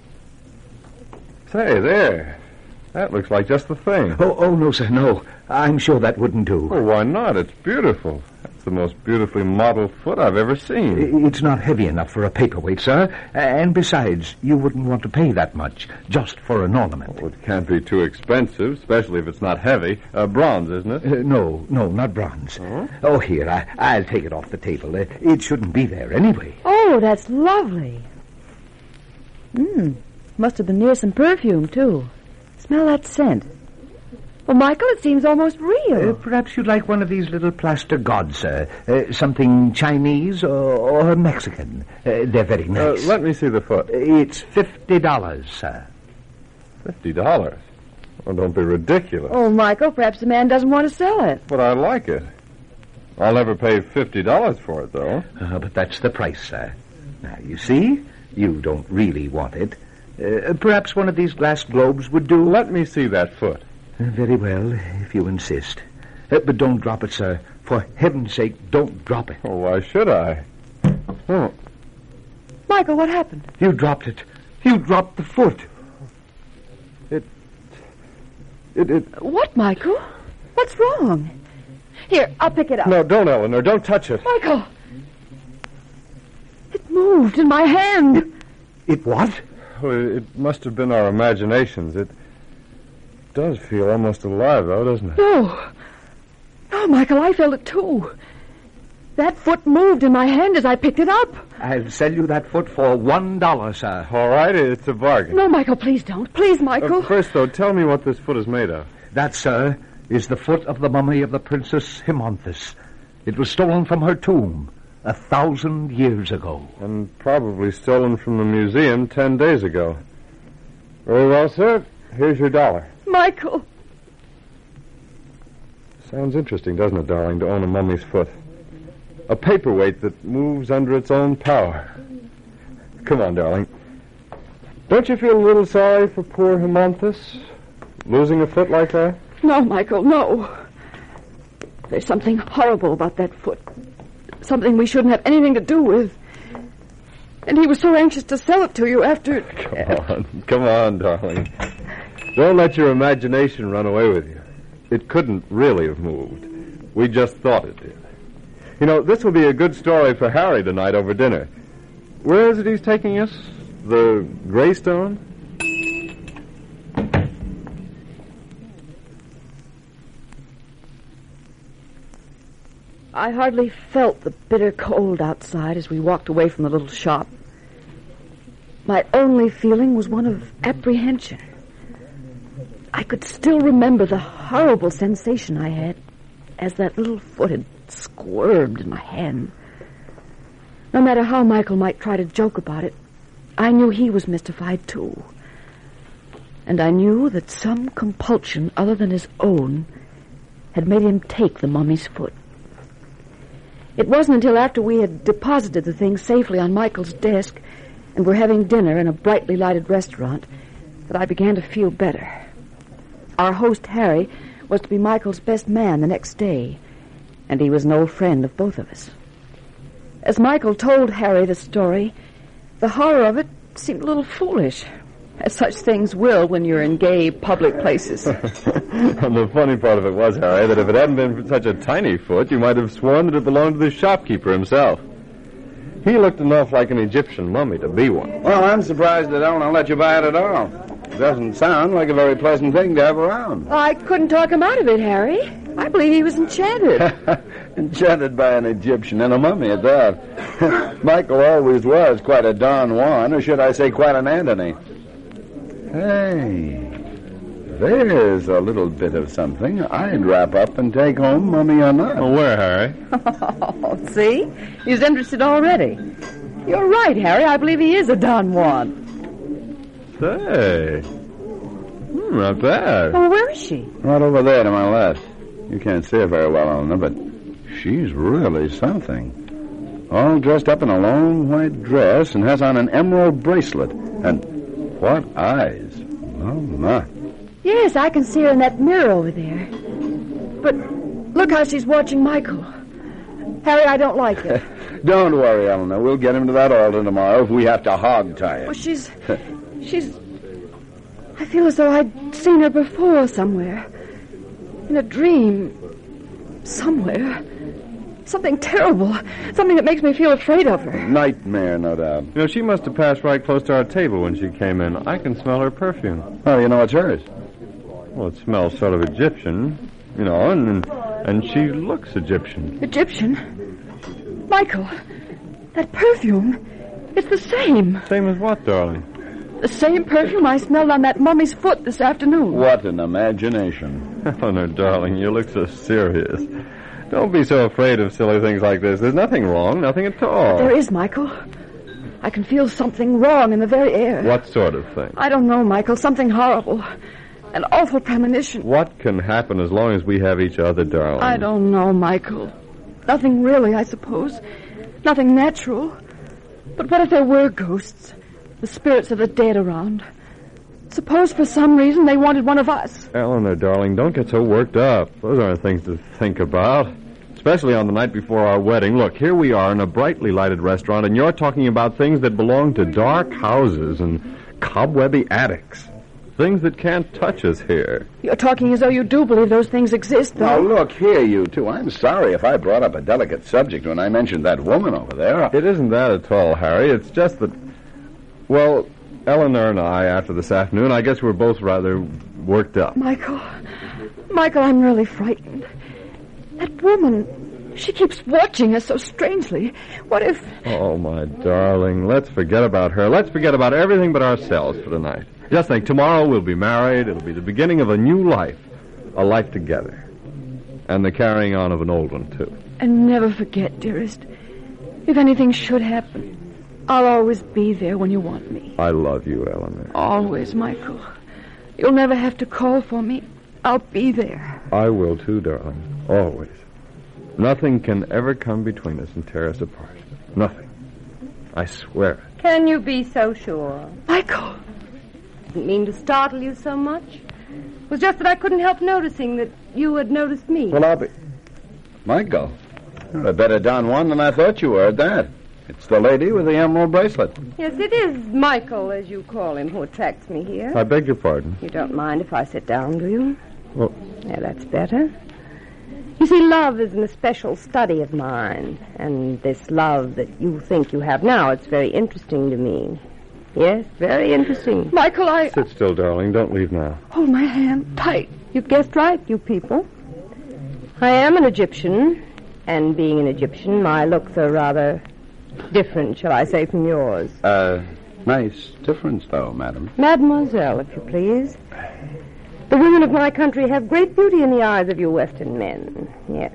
Say, there. That looks like just the thing. Oh, oh, no, sir, no. I'm sure that wouldn't do. Well, why not? It's beautiful. That's the most beautifully modeled foot I've ever seen. It's not heavy enough for a paperweight, sir. And besides, you wouldn't want to pay that much just for an ornament. Well, it can't be too expensive, especially if it's not heavy. Uh, bronze, isn't it? Uh, no, no, not bronze. Oh, oh here, I, I'll take it off the table. Uh, it shouldn't be there anyway. Oh, that's lovely. Mmm. Must have been near some perfume, too. Smell that scent. Well, Michael, it seems almost real. Uh, perhaps you'd like one of these little plaster gods, sir. Uh, something Chinese or, or Mexican. Uh, they're very nice. Uh, let me see the foot. It's fifty dollars, sir. Fifty dollars? Well, don't be ridiculous. Oh, Michael, perhaps the man doesn't want to sell it. But I like it. I'll never pay fifty dollars for it, though. Uh, but that's the price, sir. Now, you see, you don't really want it. Uh, perhaps one of these glass globes would do. Let me see that foot. Uh, very well, if you insist. Uh, but don't drop it, sir. For heaven's sake, don't drop it. Oh, why should I? Oh. Michael, what happened? You dropped it. You dropped the foot. It... It... it... What, Michael? What's wrong? Here, I'll pick it up. No, don't, Eleanor. Don't touch it. Michael! It moved in my hand. It, it what? Well, it must have been our imaginations. It does feel almost alive, though, doesn't it? No. No, Michael, I felt it, too. That foot moved in my hand as I picked it up. I'll sell you that foot for one dollar, sir. All right, it's a bargain. No, Michael, please don't. Please, Michael. Uh, first, though, tell me what this foot is made of. That, sir, is the foot of the mummy of the Princess Himonthus. It was stolen from her tomb a thousand years ago. And probably stolen from the museum ten days ago. Very well, sir. Here's your dollar. Michael. Sounds interesting, doesn't it, darling, to own a mummy's foot? A paperweight that moves under its own power. Come on, darling. Don't you feel a little sorry for poor Himonthus? Losing a foot like that? No, Michael, no. There's something horrible about that foot. Something we shouldn't have anything to do with. And he was so anxious to sell it to you after... Come on, come on, darling. Don't let your imagination run away with you. It couldn't really have moved. We just thought it did. You know, this will be a good story for Harry tonight over dinner. Where is it he's taking us? The Greystone? I hardly felt the bitter cold outside as we walked away from the little shop. My only feeling was one of apprehension. I could still remember the horrible sensation I had as that little foot had squirmed in my hand. No matter how Michael might try to joke about it, I knew he was mystified too. And I knew that some compulsion other than his own had made him take the mummy's foot. It wasn't until after we had deposited the thing safely on Michael's desk and were having dinner in a brightly lighted restaurant that I began to feel better. Our host, Harry, was to be Michael's best man the next day, and he was no friend of both of us. As Michael told Harry the story, the horror of it seemed a little foolish, as such things will when you're in gay public places. And the funny part of it was, Harry, that if it hadn't been for such a tiny foot, you might have sworn that it belonged to the shopkeeper himself. He looked enough like an Egyptian mummy to be one. Well, I'm surprised they don't let you buy it at all. Doesn't sound like a very pleasant thing to have around. I couldn't talk him out of it, Harry. I believe he was enchanted. Enchanted by an Egyptian and a mummy at that. Michael always was quite a Don Juan, or should I say quite an Antony. Hey, there's a little bit of something I'd wrap up and take home, mummy or not. Well, where, Harry? Oh, see? He's interested already. You're right, Harry. I believe he is a Don Juan. Say, hmm, not bad. Oh, where is she? Right over there to my left. You can't see her very well, Eleanor, but she's really something. All dressed up in a long white dress and has on an emerald bracelet. And what eyes. Oh, my. Yes, I can see her in that mirror over there. But look how she's watching Michael. Harry, I don't like it. Don't worry, Eleanor. We'll get him to that altar tomorrow if we have to hog-tie it. Well, she's... she's... I feel as though I'd seen her before somewhere. In a dream. Somewhere. Something terrible. Something that makes me feel afraid of her. Nightmare, no doubt. You know, she must have passed right close to our table when she came in. I can smell her perfume. How do you know it's hers? Well, it smells sort of Egyptian, you know, and and she looks Egyptian. Egyptian? Michael, that perfume, it's the same. Same as what, darling? The same perfume I smelled on that mummy's foot this afternoon. What an imagination. Eleanor, darling, you look so serious. Don't be so afraid of silly things like this. There's nothing wrong, nothing at all. There is, Michael. I can feel something wrong in the very air. What sort of thing? I don't know, Michael. Something horrible. An awful premonition. What can happen as long as we have each other, darling? I don't know, Michael. Nothing really, I suppose. Nothing natural. But what if there were ghosts? The spirits of the dead around. Suppose for some reason they wanted one of us. Eleanor, darling, don't get so worked up. Those aren't things to think about. Especially on the night before our wedding. Look, here we are in a brightly lighted restaurant, and you're talking about things that belong to dark houses and cobwebby attics. Things that can't touch us here. You're talking as though you do believe those things exist, though. Now, look here, you two. I'm sorry if I brought up a delicate subject when I mentioned that woman over there. It isn't that at all, Harry. It's just that, well, Eleanor and I, after this afternoon, I guess we're both rather worked up. Michael, Michael, I'm really frightened. That woman, she keeps watching us so strangely. What if... Oh, my darling, let's forget about her. Let's forget about everything but ourselves for tonight. Just think, tomorrow we'll be married. It'll be the beginning of a new life. A life together. And the carrying on of an old one, too. And never forget, dearest, if anything should happen, I'll always be there when you want me. I love you, Eleanor. Always, Michael. You'll never have to call for me. I'll be there. I will, too, darling. Always. Nothing can ever come between us and tear us apart. Nothing. I swear it. Can you be so sure? Michael! Didn't mean to startle you so much. It was just that I couldn't help noticing that you had noticed me. Well, I'll be... Michael, you're a better Don Juan than I thought you were at that. It's the lady with the emerald bracelet. Yes, it is Michael, as you call him, who attracts me here. I beg your pardon. You don't mind if I sit down, do you? Well... Yeah, that's better. You see, love is an especial study of mine. And this love that you think you have now, it's very interesting to me. Yes, very interesting. Michael, I... Sit still, darling. Don't leave now. Hold my hand tight. You've guessed right, you people. I am an Egyptian, and being an Egyptian, my looks are rather different, shall I say, from yours. Uh, nice difference, though, madam. Mademoiselle, if you please. The women of my country have great beauty in the eyes of you Western men. Yes.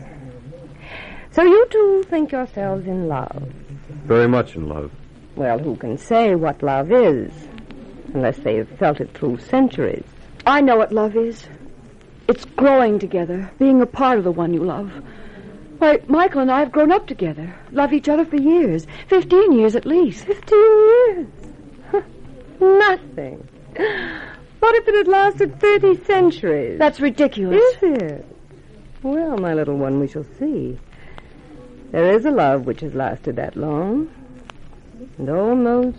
So you two think yourselves in love. Very much in love. Well, who can say what love is, unless they've felt it through centuries? I know what love is. It's growing together, being a part of the one you love. Why, Michael and I have grown up together, loved each other for years, fifteen years at least. Fifteen years? Nothing. What if it had lasted thirty centuries? That's ridiculous. Is it? Well, my little one, we shall see. There is a love which has lasted that long. And almost,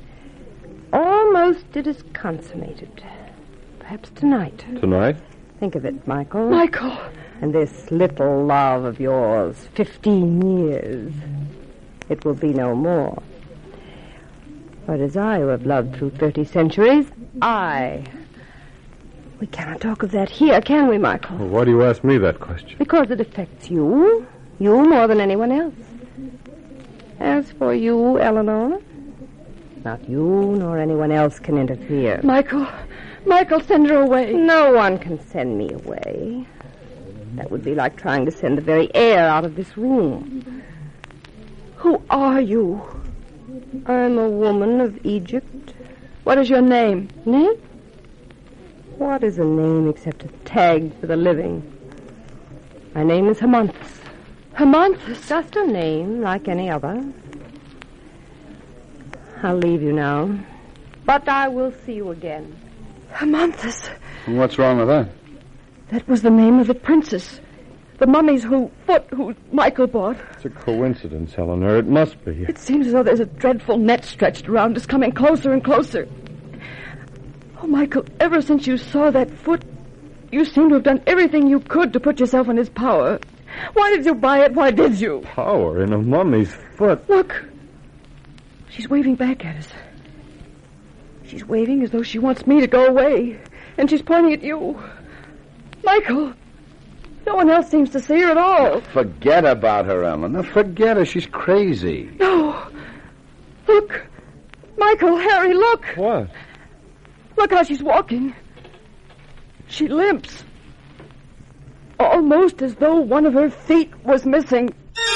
almost it is consummated. Perhaps tonight. Tonight? Think of it, Michael. Michael! And this little love of yours, fifteen years, it will be no more. But as I who have loved through thirty centuries, I. We cannot talk of that here, can we, Michael? Well, why do you ask me that question? Because it affects you. You more than anyone else. As for you, Eleanor, not you nor anyone else can interfere. Michael, Michael, send her away. No one can send me away. That would be like trying to send the very air out of this room. Who are you? I'm a woman of Egypt. What is your name? Name? What is a name except a tag for the living? My name is Hermonthis. Hermonthis? Just a name like any other. I'll leave you now. But I will see you again. Hermonthis. What's wrong with that? That was the name of the princess. The mummy's who foot who Michael bought. It's a coincidence, Eleanor. It must be. It seems as though there's a dreadful net stretched around us, coming closer and closer. Oh, Michael, ever since you saw that foot, you seem to have done everything you could to put yourself in his power. Why did you buy it? Why did you? Power in a mummy's foot. Look. She's waving back at us. She's waving as though she wants me to go away. And she's pointing at you. Michael, no one else seems to see her at all. Forget about her, Eleanor. Forget her. She's crazy. No. Look. Michael, Harry, look. What? Look how she's walking. She limps. Almost as though one of her feet was missing.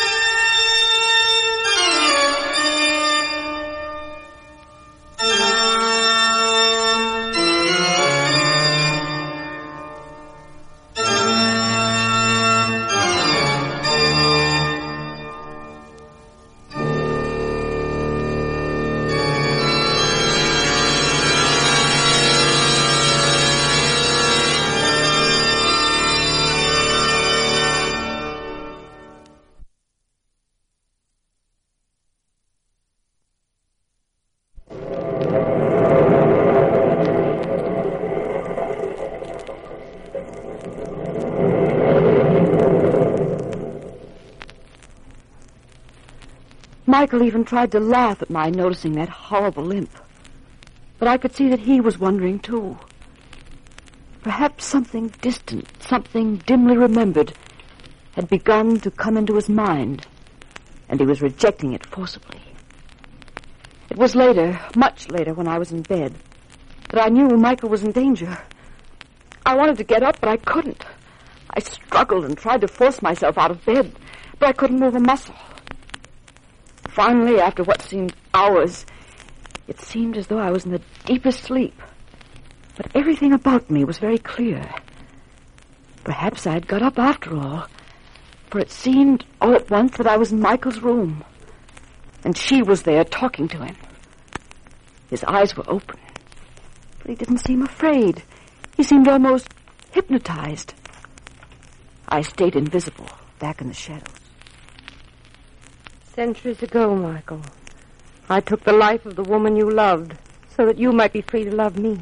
Michael even tried to laugh at my noticing that horrible limp. But I could see that he was wondering, too. Perhaps something distant, something dimly remembered, had begun to come into his mind, and he was rejecting it forcibly. It was later, much later, when I was in bed, that I knew Michael was in danger. I wanted to get up, but I couldn't. I struggled and tried to force myself out of bed, but I couldn't move a muscle. Finally, after what seemed hours, it seemed as though I was in the deepest sleep. But everything about me was very clear. Perhaps I had got up after all, for it seemed all at once that I was in Michael's room, and she was there talking to him. His eyes were open, but he didn't seem afraid. He seemed almost hypnotized. I stayed invisible, back in the shadows. Centuries ago, Michael, I took the life of the woman you loved so that you might be free to love me.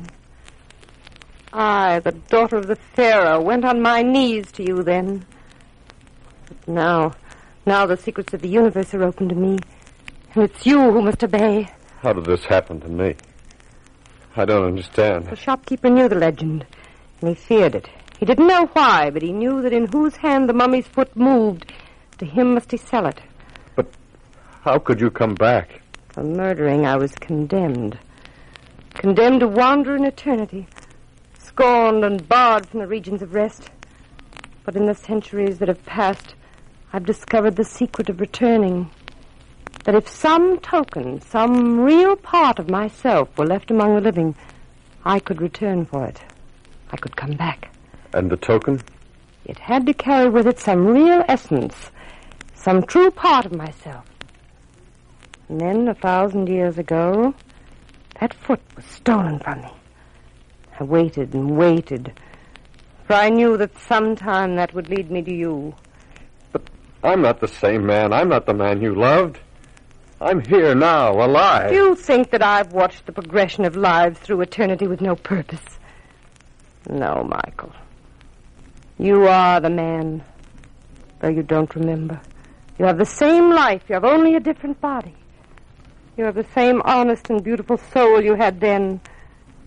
I, the daughter of the Pharaoh, went on my knees to you then. But now, now the secrets of the universe are open to me, and it's you who must obey. How did this happen to me? I don't understand. The shopkeeper knew the legend, and he feared it. He didn't know why, but he knew that in whose hand the mummy's foot moved, to him must he sell it. How could you come back? For murdering, I was condemned. Condemned to wander in eternity, scorned and barred from the regions of rest. But in the centuries that have passed, I've discovered the secret of returning. That if some token, some real part of myself were left among the living, I could return for it. I could come back. And the token? It had to carry with it some real essence, some true part of myself. And then, a thousand years ago, that foot was stolen from me. I waited and waited, for I knew that sometime that would lead me to you. But I'm not the same man. I'm not the man you loved. I'm here now, alive. Do you think that I've watched the progression of lives through eternity with no purpose? No, Michael. You are the man, though you don't remember. You have the same life. You have only a different body. You have the same honest and beautiful soul you had then.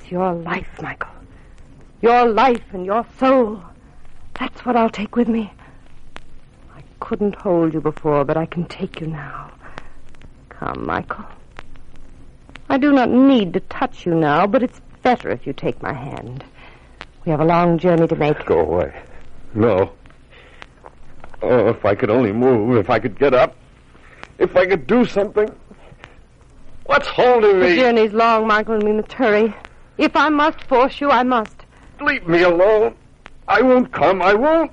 It's your life, Michael. Your life and your soul. That's what I'll take with me. I couldn't hold you before, but I can take you now. Come, Michael. I do not need to touch you now, but it's better if you take my hand. We have a long journey to make. Go away. No. Oh, if I could only move, if I could get up, if I could do something. What's holding me? The journey's long, Michael, and we must hurry. If I must force you, I must. Leave me alone. I won't come. I won't.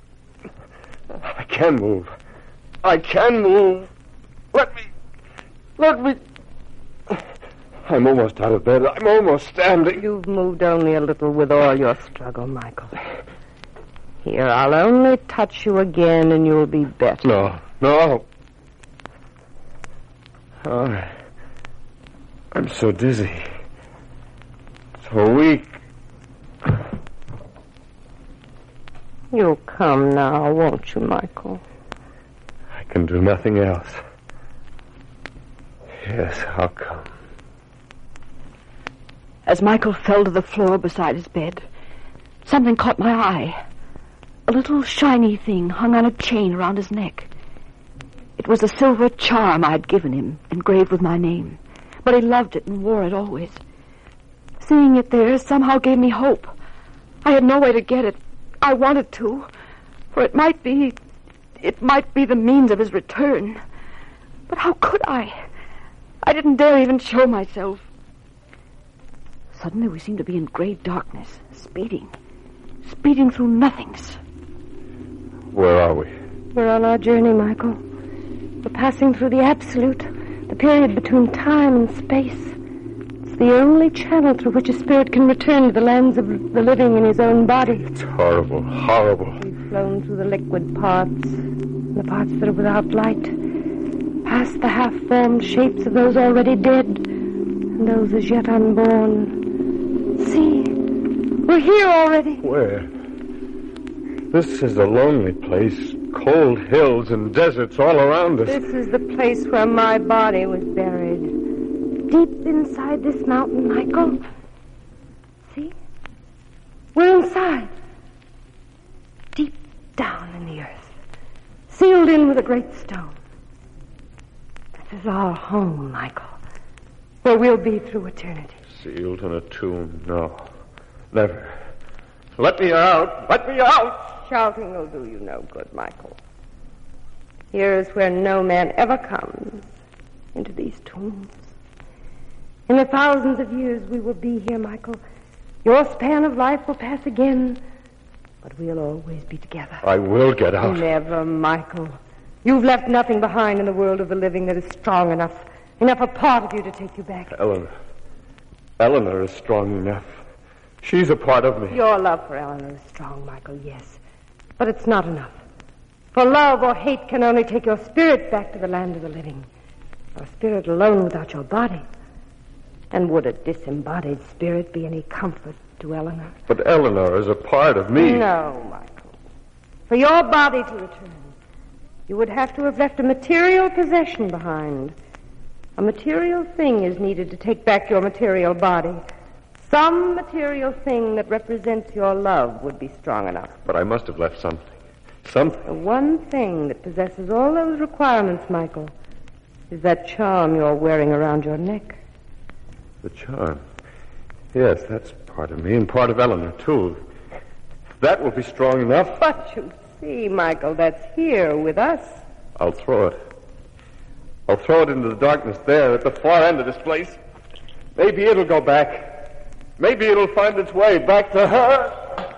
I can move. I can move. Let me. Let me. I'm almost out of bed. I'm almost standing. You've moved only a little with all your struggle, Michael. Here, I'll only touch you again and you'll be better. No, no. Oh, I'm so dizzy. So weak. You'll come now, won't you, Michael? I can do nothing else. Yes, I'll come. As Michael fell to the floor beside his bed, something caught my eye. A little shiny thing hung on a chain around his neck. It was a silver charm I'd given him, engraved with my name. But he loved it and wore it always. Seeing it there somehow gave me hope. I had no way to get it. I wanted to, for it might be, it might be the means of his return. But how could I? I didn't dare even show myself. Suddenly we seemed to be in great darkness, speeding, speeding through nothings. Where are we? We're on our journey, Michael. We're passing through the absolute, the period between time and space. It's the only channel through which a spirit can return to the lands of the living in his own body. It's horrible, horrible. We've flown through the liquid parts, the parts that are without light, past the half-formed shapes of those already dead, and those as yet unborn. See, we're here already. Where? This is a lonely place. Cold hills and deserts all around us. This is the place where my body was buried. Deep inside this mountain, Michael. See? We're inside. Deep down in the earth. Sealed in with a great stone. This is our home, Michael. Where we'll be through eternity. Sealed in a tomb? No. Never. Let me out! Let me out! Shouting will do you no good, Michael. Here is where no man ever comes, into these tombs. In the thousands of years we will be here, Michael. Your span of life will pass again, but we'll always be together. I will get out. Never, Michael. You've left nothing behind in the world of the living that is strong enough, enough a part of you to take you back. Eleanor. Eleanor is strong enough. She's a part of me. Your love for Eleanor is strong, Michael, yes. But it's not enough. For love or hate can only take your spirit back to the land of the living. Your spirit alone without your body. And would a disembodied spirit be any comfort to Eleanor? But Eleanor is a part of me. No, Michael. For your body to return, you would have to have left a material possession behind. A material thing is needed to take back your material body. Some material thing that represents your love would be strong enough. But I must have left something. Something. The one thing that possesses all those requirements, Michael, is that charm you're wearing around your neck. The charm? Yes, that's part of me and part of Eleanor, too. That will be strong enough. But you see, Michael, that's here with us. I'll throw it. I'll throw it into the darkness there at the far end of this place. Maybe it'll go back. Maybe it'll find its way back to her.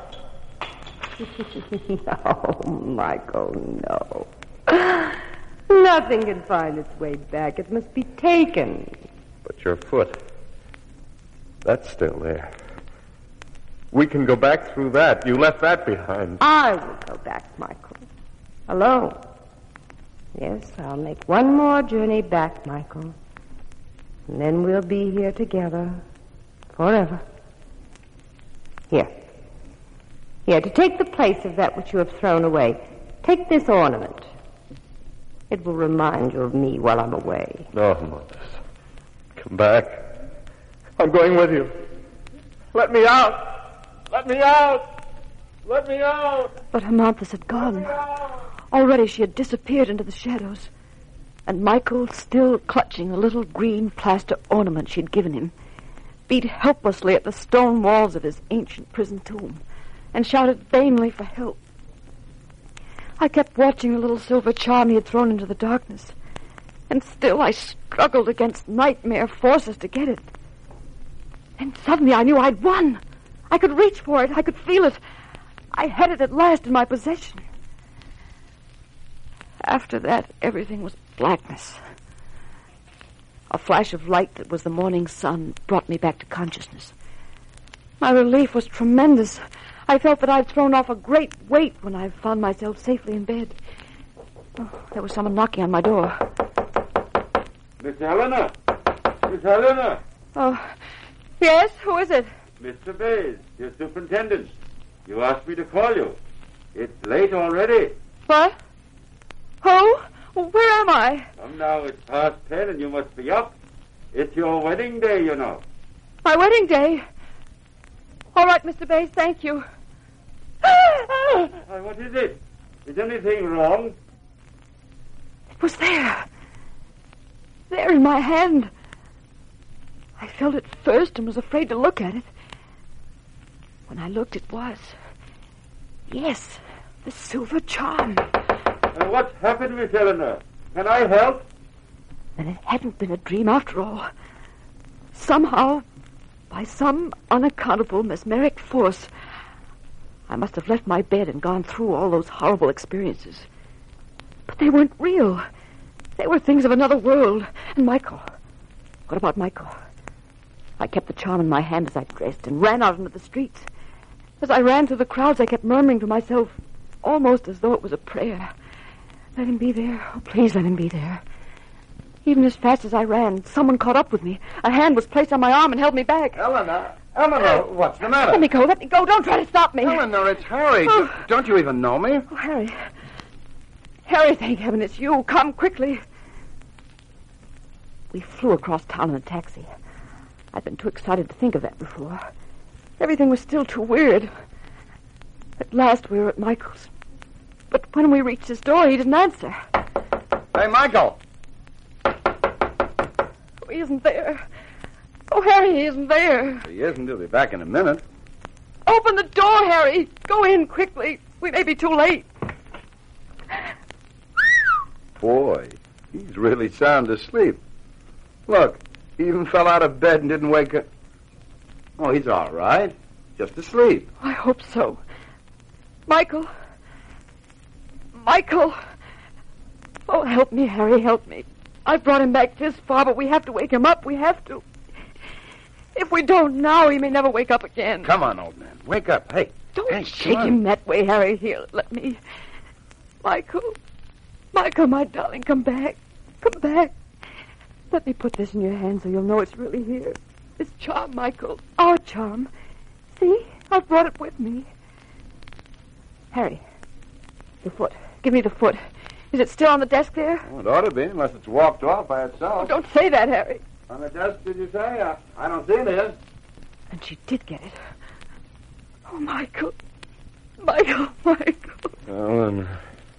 No, Michael, no. Nothing can find its way back. It must be taken. But your foot, that's still there. We can go back through that. You left that behind. I will go back, Michael. Alone. Yes, I'll make one more journey back, Michael. And then we'll be here together. Forever. Here. Here, to take the place of that which you have thrown away. Take this ornament. It will remind you of me while I'm away. No, Montes. Come back. I'm going with you. Let me out! Let me out! Let me out! But Hermonthis had gone. Already she had disappeared into the shadows. And Michael, still clutching the little green plaster ornament she'd given him, beat helplessly at the stone walls of his ancient prison tomb and shouted vainly for help. I kept watching the little silver charm he had thrown into the darkness, and still I struggled against nightmare forces to get it. And suddenly I knew I'd won. I could reach for it. I could feel it. I had it at last in my possession. After that, everything was blackness. A flash of light that was the morning sun brought me back to consciousness. My relief was tremendous. I felt that I'd thrown off a great weight when I found myself safely in bed. Oh, there was someone knocking on my door. Miss Helena! Miss Helena! Oh, yes? Who is it? Mister Bays, your superintendent. You asked me to call you. It's late already. What? Who? Where am I? Come now, it's past ten and you must be up. It's your wedding day, you know. My wedding day? All right, Mister Bays, thank you. Why, what is it? Is anything wrong? It was there. There in my hand. I felt it first and was afraid to look at it. When I looked, it was. Yes, the silver charm. Uh, what's happened, Miss Eleanor? Can I help? Then it hadn't been a dream after all. Somehow, by some unaccountable mesmeric force, I must have left my bed and gone through all those horrible experiences. But they weren't real. They were things of another world. And Michael. What about Michael? I kept the charm in my hand as I dressed and ran out into the streets. As I ran through the crowds, I kept murmuring to myself, almost as though it was a prayer. Let him be there. Oh, please let him be there. Even as fast as I ran, someone caught up with me. A hand was placed on my arm and held me back. Eleanor! Eleanor, what's the matter? Let me go. Let me go. Don't try to stop me. Eleanor, it's Harry. Oh. Don't you even know me? Oh, Harry. Harry, thank heaven it's you. Come quickly. We flew across town in a taxi. I'd been too excited to think of that before. Everything was still too weird. At last we were at Michael's. But when we reached his door, he didn't answer. Hey, Michael! Oh, he isn't there. Oh, Harry, he isn't there. He isn't. He'll be back in a minute. Open the door, Harry. Go in quickly. We may be too late. Boy, he's really sound asleep. Look, he even fell out of bed and didn't wake up. Oh, he's all right. Just asleep. I hope so. Michael. Michael. Oh, help me, Harry, help me. I brought him back this far, but we have to wake him up. We have to. If we don't now, he may never wake up again. Come on, old man. Wake up. Hey. Don't hey, shake him that way, Harry. Here, let me. Michael. Michael, my darling, come back. Come back. Let me put this in your hand so you'll know it's really here. This charm, Michael. Our charm. See? I've brought it with me. Harry. The foot. Give me the foot. Is it still on the desk there? Well, it ought to be, unless it's walked off by itself. Oh, don't say that, Harry. On the desk, did you say? I, I don't see it is. And she did get it. Oh, Michael. Michael, Michael. Eleanor.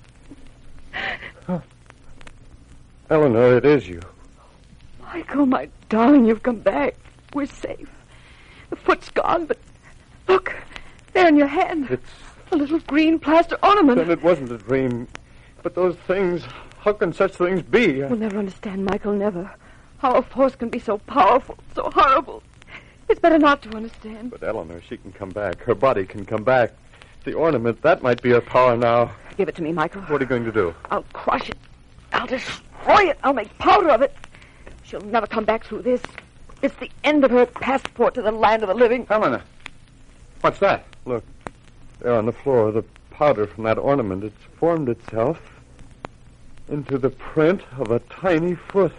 Huh. Eleanor, it is you. Michael, my darling, you've come back. We're safe. The foot's gone, but look, there in your hand. It's a little green plaster ornament. Then it wasn't a dream. But those things, how can such things be? We'll never understand, Michael, never. How a force can be so powerful, so horrible. It's better not to understand. But Eleanor, she can come back. Her body can come back. The ornament, that might be her power now. Give it to me, Michael. What are you going to do? I'll crush it. I'll destroy it. I'll make powder of it. She'll never come back through this. It's the end of her passport to the land of the living. Helena, what's that? Look, there on the floor, the powder from that ornament. It's formed itself into the print of a tiny foot.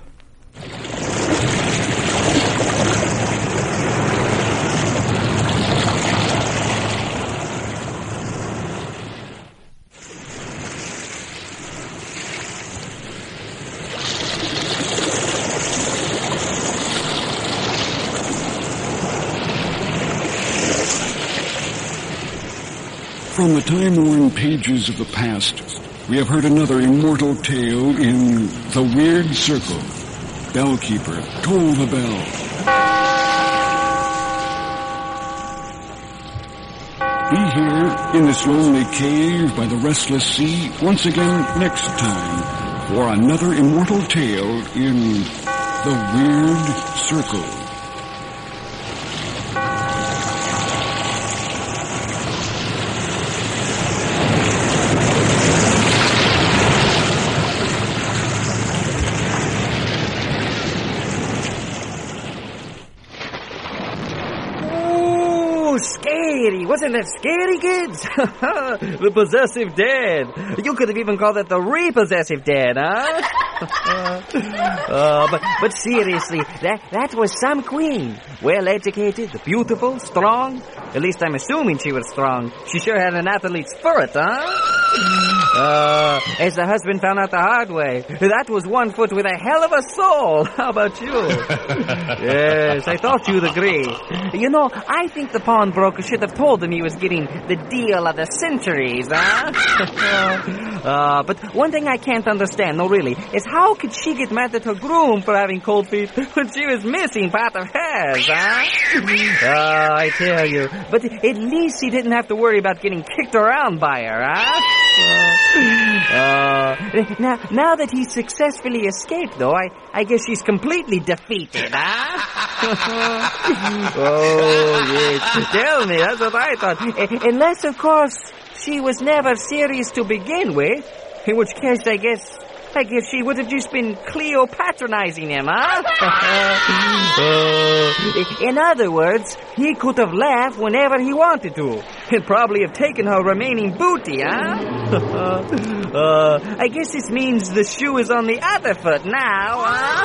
From the time-worn pages of the past, we have heard another immortal tale in The Weird Circle. Bellkeeper, toll the bell. Be here in this lonely cave by the restless sea once again next time for another immortal tale in The Weird Circle. Scary. Wasn't that scary, kids? The possessive dad. You could have even called it the repossessive dad, huh? uh, but, but seriously, that, that was some queen. Well-educated, beautiful, strong. At least I'm assuming she was strong. She sure had an athlete's spirit, huh? Uh, as the husband found out the hard way, that was one foot with a hell of a soul. How about you? Yes, I thought you'd agree. You know, I think the pawnbroker should have told him he was getting the deal of the centuries, huh? uh, but one thing I can't understand, no really, is how could she get mad at her groom for having cold feet when she was missing part of hers, huh? Uh, I tell you. But at least he didn't have to worry about getting kicked around by her, huh? Uh, now, now that he successfully escaped, though, I, I guess she's completely defeated, huh? Oh, yes. Tell me, that's what I thought. Unless, of course, she was never serious to begin with, in which case, I guess... I guess she would have just been Cleopatronizing him, huh? uh, in other words, he could have left whenever he wanted to. And probably have taken her remaining booty, huh? uh, I guess this means the shoe is on the other foot now, huh?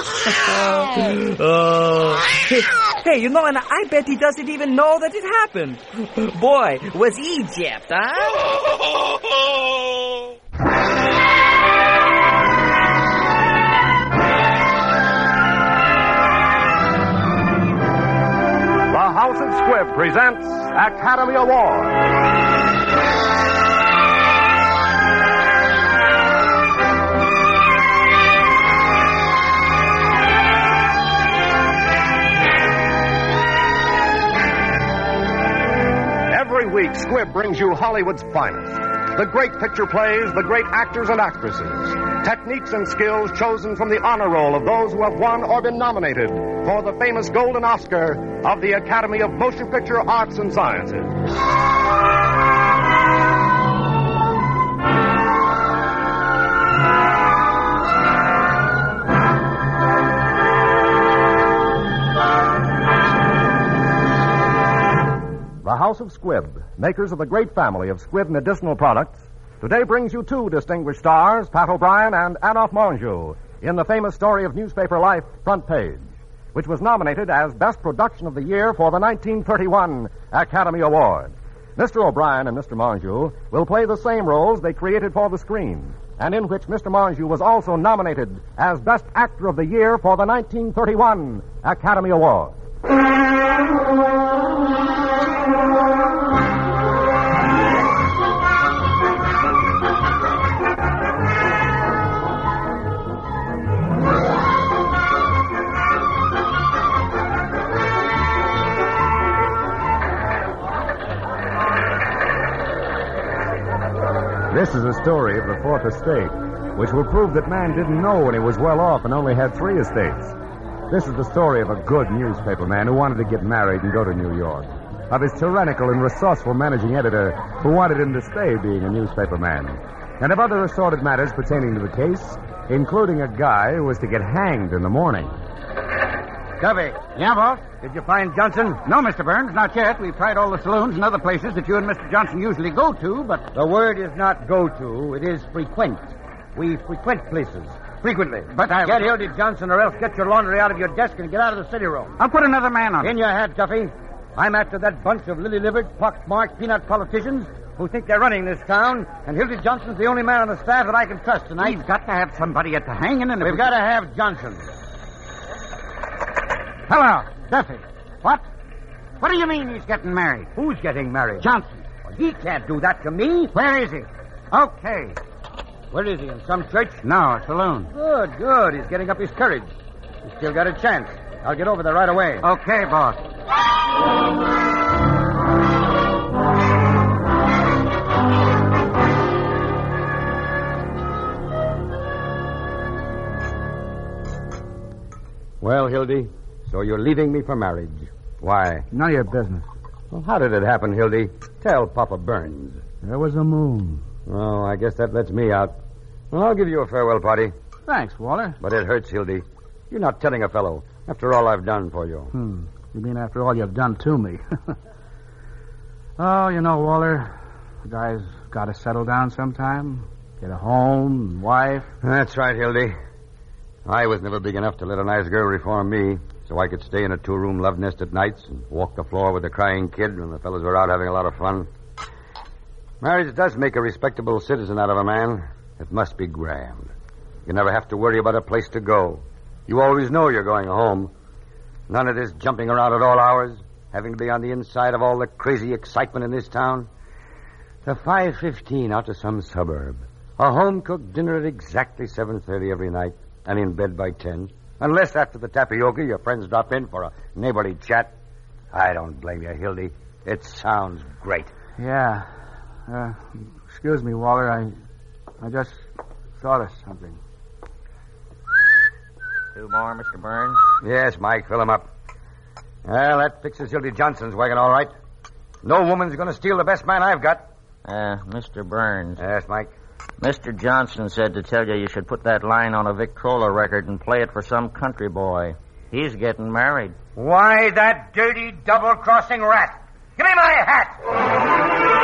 uh, hey, hey, you know, and I bet he doesn't even know that it happened. Boy, was Egypt, huh? The House of Squibb presents Academy Award. Every week, Squibb brings you Hollywood's finest. The great picture plays, the great actors and actresses. Techniques and skills chosen from the honor roll of those who have won or been nominated for the famous Golden Oscar of the Academy of Motion Picture Arts and Sciences. The House of Squibb, makers of the great family of Squibb medicinal products, today brings you two distinguished stars, Pat O'Brien and Anoff Mongeau, in the famous story of newspaper life, Front Page, which was nominated as Best Production of the Year for the nineteen thirty-one Academy Award. Mister O'Brien and Mister Mongeau will play the same roles they created for the screen, and in which Mister Mongeau was also nominated as Best Actor of the Year for the nineteen thirty-one Academy Award. This is a story of the Fourth Estate, which will prove that man didn't know when he was well off and only had three estates. This is the story of a good newspaper man who wanted to get married and go to New York, of his tyrannical and resourceful managing editor who wanted him to stay being a newspaper man, and of other assorted matters pertaining to the case, including a guy who was to get hanged in the morning. Covey. Yeah, boss? Did you find Johnson? No, Mister Burns, not yet. We've tried all the saloons and other places that you and Mister Johnson usually go to, but... The word is not go to, it is frequent. We frequent places. Frequently. But I... Get Hildy Johnson or else get your laundry out of your desk and get out of the city room. I'll put another man on it. In your hat, Duffy. I'm after that bunch of lily-livered, pock-marked, peanut politicians who think they're running this town, and Hildy Johnson's the only man on the staff that I can trust tonight. We've got to have somebody at the hanging, and... We've we... got to have Johnson. Hello, Duffy. What? What do you mean he's getting married? Who's getting married? Johnson. Well, He can't do that to me. Where is he? Okay. Where is he? In some church? No, a saloon. Good, good. He's getting up his courage. He's still got a chance. I'll get over there right away. Okay, boss. Well, Hildy, so you're leaving me for marriage. Why? None of your business. Well, how did it happen, Hildy? Tell Papa Burns. There was a moon. Oh, I guess that lets me out. Well, I'll give you a farewell party. Thanks, Walter. But it hurts, Hildy. You're not telling a fellow after all I've done for you. Hmm. You mean after all you've done to me? Oh, you know, Walter, a guy's got to settle down sometime. Get a home and wife. That's right, Hildy. I was never big enough to let a nice girl reform me, so I could stay in a two-room love nest at nights and walk the floor with a crying kid when the fellas were out having a lot of fun. Marriage does make a respectable citizen out of a man. It must be grand. You never have to worry about a place to go. You always know you're going home. None of this jumping around at all hours, having to be on the inside of all the crazy excitement in this town. The five fifteen out to some suburb. A home-cooked dinner at exactly seven thirty every night, and in bed by ten. Unless after the tapioca your friends drop in for a neighborly chat. I don't blame you, Hildy. It sounds great. Yeah. Uh, excuse me, Walter. I I just thought of something. Two more, Mister Burns? Yes, Mike, fill him up. Well, that fixes Hildy Johnson's wagon all right. No woman's going to steal the best man I've got. Uh, Mister Burns. Yes, Mike? Mister Johnson said to tell you you should put that line on a Victrola record and play it for some country boy. He's getting married. Why, that dirty double-crossing rat. Give me my hat.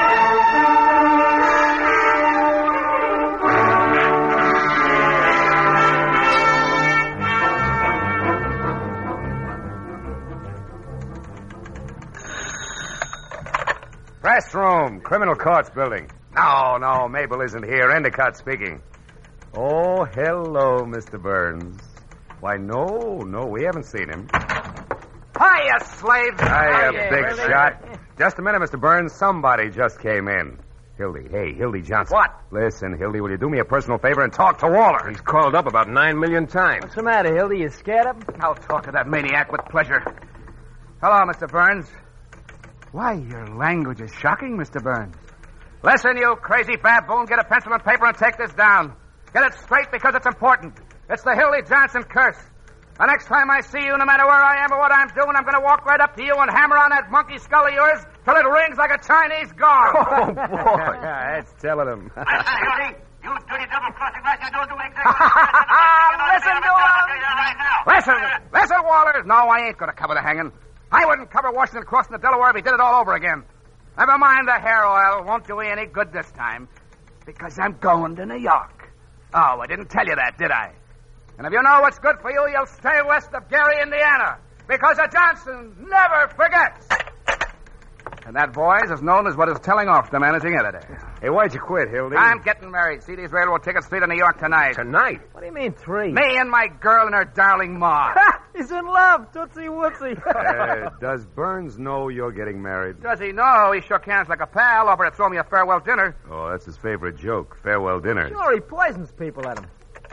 Press room, criminal courts building. No, no, Mabel isn't here. Endicott speaking. Oh, hello, Mister Burns. Why, no, no, we haven't seen him. Hiya, slaves. Hiya, Hiya, big really? shot. Just a minute, Mister Burns. Somebody just came in. Hildy, hey, Hildy Johnson. What? Listen, Hildy, will you do me a personal favor and talk to Waller? He's called up about nine million times. What's the matter, Hildy? You scared of him? I'll talk to that maniac with pleasure. Hello, Mister Burns. Why, your language is shocking, Mister Burns. Listen, you crazy baboon. Get a pencil and paper and take this down. Get it straight because it's important. It's the Hildy Johnson curse. The next time I see you, no matter where I am or what I'm doing, I'm going to walk right up to you and hammer on that monkey skull of yours till it rings like a Chinese gong. Oh, boy. That's telling him. Listen, Hildy. You dirty double-crossing rat. You don't do exactly Listen to him. Listen, listen, Walters. No, I ain't going to cover the hanging. I wouldn't cover Washington crossing the Delaware if he did it all over again. Never mind the hair oil. Won't do me any good this time. Because I'm going to New York. Oh, I didn't tell you that, did I? And if you know what's good for you, you'll stay west of Gary, Indiana. Because a Johnson never forgets. And that, boys, is known as what is telling off the managing editor. Hey, why'd you quit, Hildy? I'm getting married. See these railroad tickets, three to New York tonight. Tonight? What do you mean, three? Me and my girl and her darling ma. He's in love. Tootsie Wootsie. uh, does Burns know you're getting married? Does he know? He shook hands like a pal, offered to throw me a farewell dinner. Oh, that's his favorite joke, farewell dinner. Sure, he poisons people at him.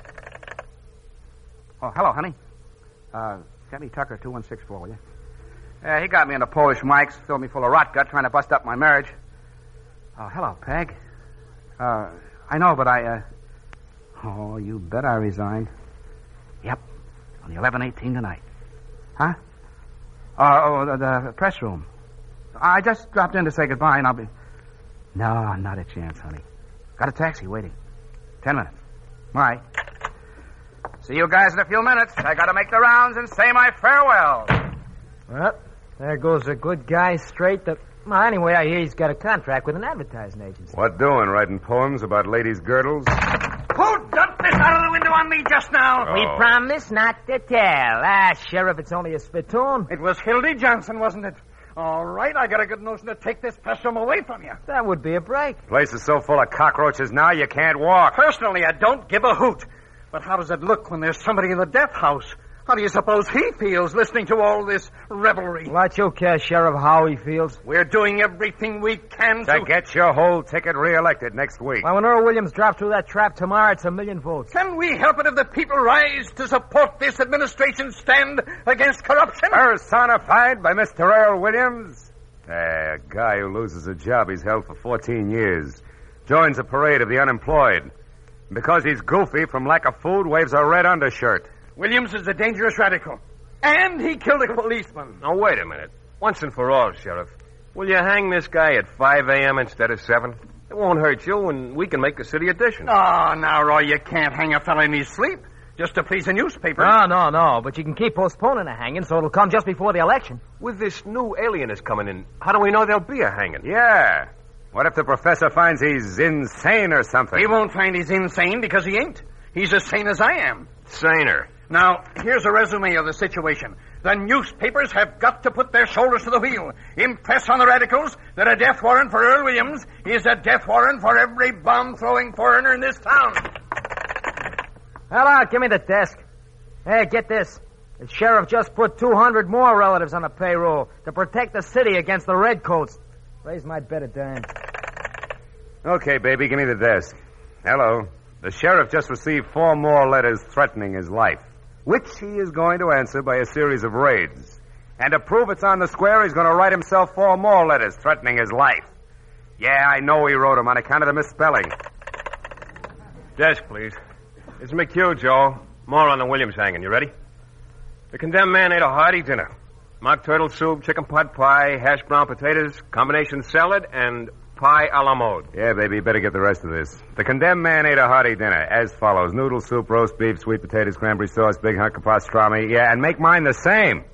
Oh, hello, honey. Uh, get me Tucker two one six four, will you? Yeah, he got me into Polish mics, filled me full of rot gut, trying to bust up my marriage. Oh, hello, Peg. Uh, I know, but I, uh... Oh, you bet I resigned. Yep, on the eleven eighteen tonight. Huh? Uh, oh, the, the press room. I just dropped in to say goodbye, and I'll be... No, not a chance, honey. Got a taxi waiting. Ten minutes. All right. See you guys in a few minutes. I gotta make the rounds and say my farewell. Well, there goes a good guy straight to... Well, anyway, I hear he's got a contract with an advertising agency. What doing, writing poems about ladies' girdles? Who dumped this out of the window on me just now? We Oh. promise not to tell. Ah, Sheriff, it's only a spittoon. It was Hildy Johnson, wasn't it? All right, I got a good notion to take this pest from away from you. That would be a break. Place is so full of cockroaches now you can't walk. Personally, I don't give a hoot. But how does it look when there's somebody in the death house? How do you suppose he feels listening to all this revelry? What you care, Sheriff, how he feels? We're doing everything we can To to... get your whole ticket reelected next week. Well, when Earl Williams drops through that trap tomorrow, it's a million votes. Can we help it if the people rise to support this administration's stand against corruption? Personified by Mister Earl Williams? A guy who loses a job he's held for fourteen years. Joins a parade of the unemployed. Because he's goofy from lack of food, waves a red undershirt. Williams is a dangerous radical. And he killed a policeman. Now, wait a minute. Once and for all, Sheriff. Will you hang this guy at five a.m. instead of seven? It won't hurt you, and we can make the city edition. Oh, now, Roy, you can't hang a fella in his sleep just to please a newspaper. No, no, no. But you can keep postponing the hanging so it'll come just before the election. With this new alienist coming in, how do we know there'll be a hanging? Yeah. What if the professor finds he's insane or something? He won't find he's insane because he ain't. He's as sane as I am. Saner. Now, here's a resume of the situation. The newspapers have got to put their shoulders to the wheel. Impress on the radicals that a death warrant for Earl Williams is a death warrant for every bomb-throwing foreigner in this town. Hello, give me the desk. Hey, get this. The sheriff just put two hundred more relatives on the payroll to protect the city against the redcoats. Raise my bet a dime. Okay, baby, give me the desk. Hello. The sheriff just received four more letters threatening his life, which he is going to answer by a series of raids. And to prove it's on the square, he's going to write himself four more letters threatening his life. Yeah, I know he wrote them on account of the misspelling. Desk, please. It's McHugh, Joe. More on the Williams hanging. You ready? The condemned man ate a hearty dinner. Mock turtle soup, chicken pot pie, hash brown potatoes, combination salad, and pie a la mode. Yeah, baby, you better get the rest of this. The condemned man ate a hearty dinner, as follows. Noodle soup, roast beef, sweet potatoes, cranberry sauce, big hunk of pastrami. Yeah, and make mine the same.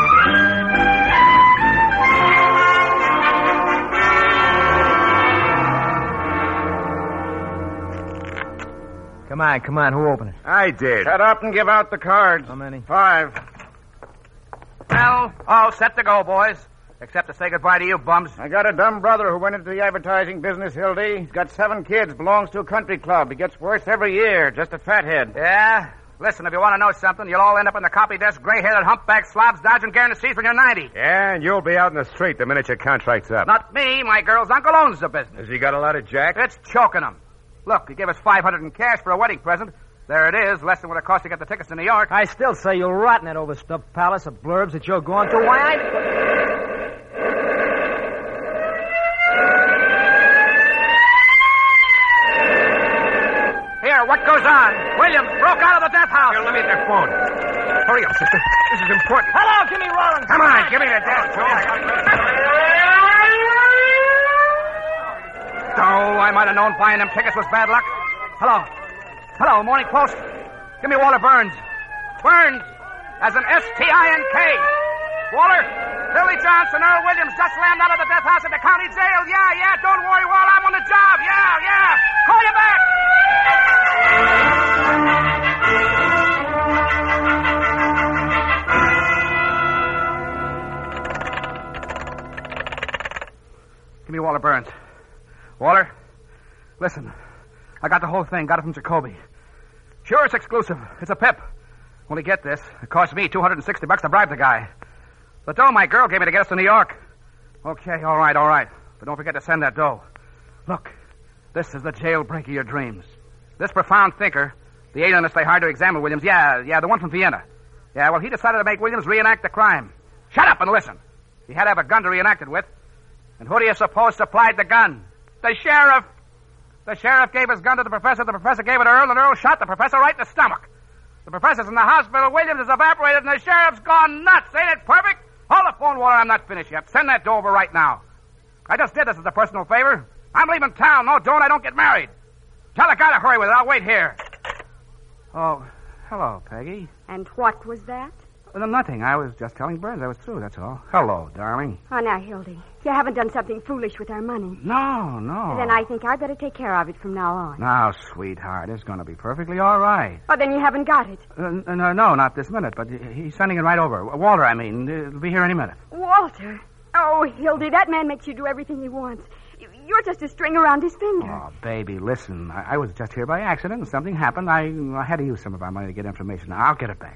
Come on, come on. Who opened it? I did. Shut up and give out the cards. How many? Five. Well, all set to go, boys. Except to say goodbye to you bums. I got a dumb brother who went into the advertising business, Hildy. He's got seven kids, belongs to a country club. He gets worse every year, just a fathead. Yeah? Listen, if you want to know something, you'll all end up in the copy desk, gray-headed humpback slobs dodging guarantees when you're ninety. Yeah, and you'll be out in the street the minute your contract's up. Not me. My girl's uncle owns the business. Has he got a lot of jack? It's choking him. Look, he gave us five hundred in cash for a wedding present. There it is, less than what it cost to get the tickets to New York. I still say you'll rot in that overstuffed palace of blurbs that you're going to. Why, I... Here, what goes on? Williams broke out of the death house. Here, let me get that phone. Hurry up, sister. This is important. Hello, Jimmy Rollins. Come on, give me the desk, Joe. Oh, I might have known buying them tickets was bad luck. Hello. Hello, Morning Post. Give me Walter Burns. Burns, as an S T I N K. Walter, Billy Johnson, Earl Williams just slammed out of the death house at the county jail. Yeah, yeah, don't worry, Walt, I'm on the job. Yeah, yeah. Call you back. Give me Walter Burns. Walter, listen. I got the whole thing. Got it from Jacoby. Sure, it's exclusive. It's a pip. Only get this. It cost me two hundred sixty bucks to bribe the guy. The dough my girl gave me to get us to New York. Okay, all right, all right. But don't forget to send that dough. Look, this is the jailbreak of your dreams. This profound thinker, the alienist they hired to examine Williams, yeah, yeah, the one from Vienna. Yeah, well, he decided to make Williams reenact the crime. Shut up and listen. He had to have a gun to reenact it with. And who do you suppose supplied the gun? The sheriff. The sheriff gave his gun to the professor. The professor gave it to Earl, and Earl shot the professor right in the stomach. The professor's in the hospital. Williams is evaporated, and the sheriff's gone nuts. Ain't it perfect? Hold the phone, Walter. I'm not finished yet. Send that dough over right now. I just did this as a personal favor. I'm leaving town. No, don't. I don't get married. Tell the guy to hurry with it. I'll wait here. Oh, hello, Peggy. And what was that? Well, nothing. I was just telling Burns I was through, that's all. Hello, darling. Oh, now, Hildy, you haven't done something foolish with our money. No, no. Then I think I better take care of it from now on. Now, sweetheart, it's going to be perfectly all right. Oh, then you haven't got it. Uh, no, no, not this minute, but he's sending it right over. Walter, I mean. It'll be here any minute. Walter? Oh, Hildy, that man makes you do everything he wants. You're just a string around his finger. Oh, baby, listen. I, I was just here by accident, and something happened. I, I had to use some of our money to get information. Now, I'll get it back.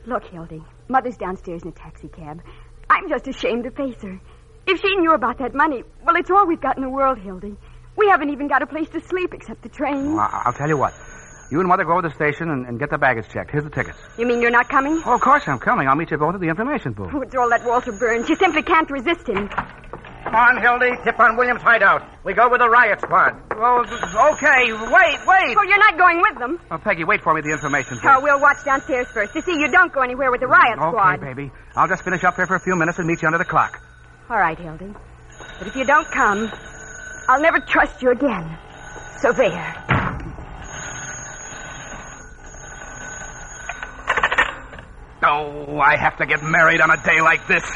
Look, Hildy, Mother's downstairs in a taxi cab. I'm just ashamed to face her. If she knew about that money, well, it's all we've got in the world, Hildy. We haven't even got a place to sleep except the train. Well, I'll tell you what. You and Mother go to the station and, and get the baggage checked. Here's the tickets. You mean you're not coming? Oh, of course I'm coming. I'll meet you both at the information booth. Oh, it's all that Walter Burns. You simply can't resist him. Come on, Hildy. Tip on Williams' hideout. We go with the riot squad. Well, okay. Wait, wait. Oh, you're not going with them. Oh, Peggy, wait for me at the information booth. Oh, we'll watch downstairs first to see you don't go anywhere with the riot okay, squad. Okay, baby. I'll just finish up here for a few minutes and meet you under the clock. All right, Hildy. But if you don't come, I'll never trust you again. So there. Oh, I have to get married on a day like this.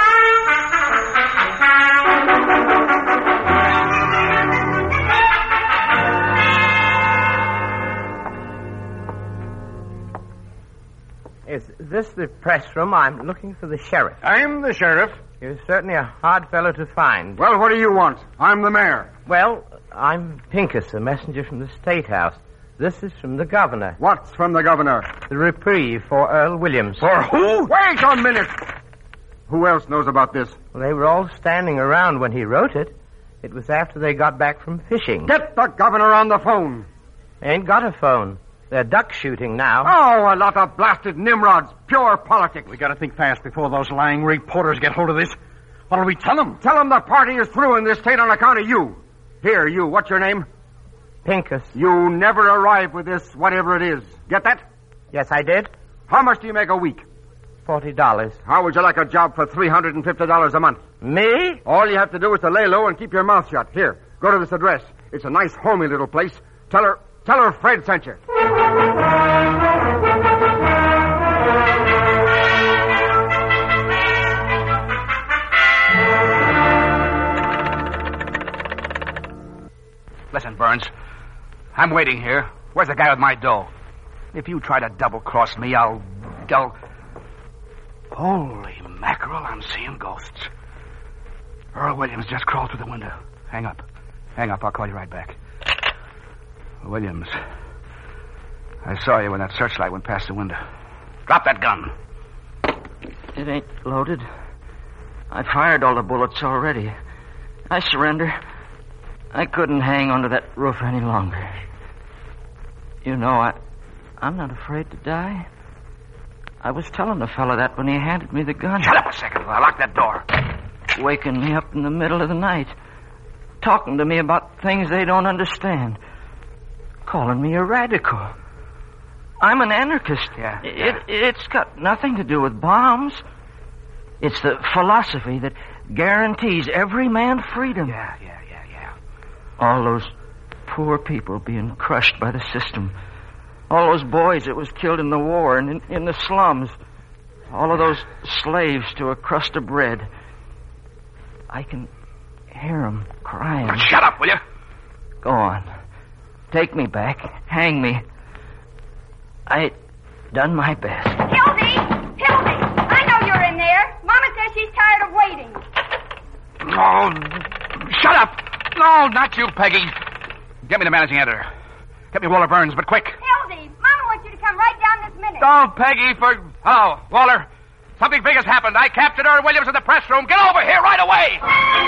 Is this the press room? I'm looking for the sheriff. I'm the sheriff. You're certainly a hard fellow to find. Well, what do you want? I'm the mayor. Well, I'm Pincus, a messenger from the State House. This is from the governor. What's from the governor? The reprieve for Earl Williams. For who? Wait a minute. Who else knows about this? Well, they were all standing around when he wrote it. It was after they got back from fishing. Get the governor on the phone. They ain't got a phone. They're duck shooting now. Oh, a lot of blasted nimrods. Pure politics. We gotta think fast before those lying reporters get hold of this. What'll we tell them? Tell them the party is through in this state on account of you. Here, you, what's your name? Pincus. You never arrive with this, whatever it is. Get that? Yes, I did. How much do you make a week? Forty dollars. How would you like a job for three hundred and fifty dollars a month? Me? All you have to do is to lay low and keep your mouth shut. Here, go to this address. It's a nice, homey little place. Tell her, tell her Fred sent you. Listen, Burns. I'm waiting here. Where's the guy with my dough? If you try to double-cross me, I'll... I'll... Holy mackerel, I'm seeing ghosts. Earl Williams just crawled through the window. Hang up. Hang up. I'll call you right back. Williams. I saw you when that searchlight went past the window. Drop that gun. It ain't loaded. I fired all the bullets already. I surrender. I couldn't hang onto that roof any longer. You know, I, I'm not afraid to die. I was telling the fellow that when he handed me the gun. Shut up a second. I'll lock that door. Waking me up in the middle of the night. Talking to me about things they don't understand. Calling me a radical. I'm an anarchist. Yeah, it, yeah. It's got nothing to do with bombs. It's the philosophy that guarantees every man freedom. Yeah, yeah, yeah, yeah. All those poor people being crushed by the system. All those boys that was killed in the war and in, in the slums. All of those slaves to a crust of bread. I can hear them crying. Shut up, will you? Go on. Take me back. Hang me. I done my best. Hildy! Hildy! I know you're in there. Mama says she's tired of waiting. No. Shut up. No, not you, Peggy. Get me the managing editor. Get me Walter Burns, but quick. Hildy, Mama wants you to come right down this minute. Oh, Peggy, for... Hello, Walter. Something big has happened. I captured Earl Williams in the press room. Get over here right away.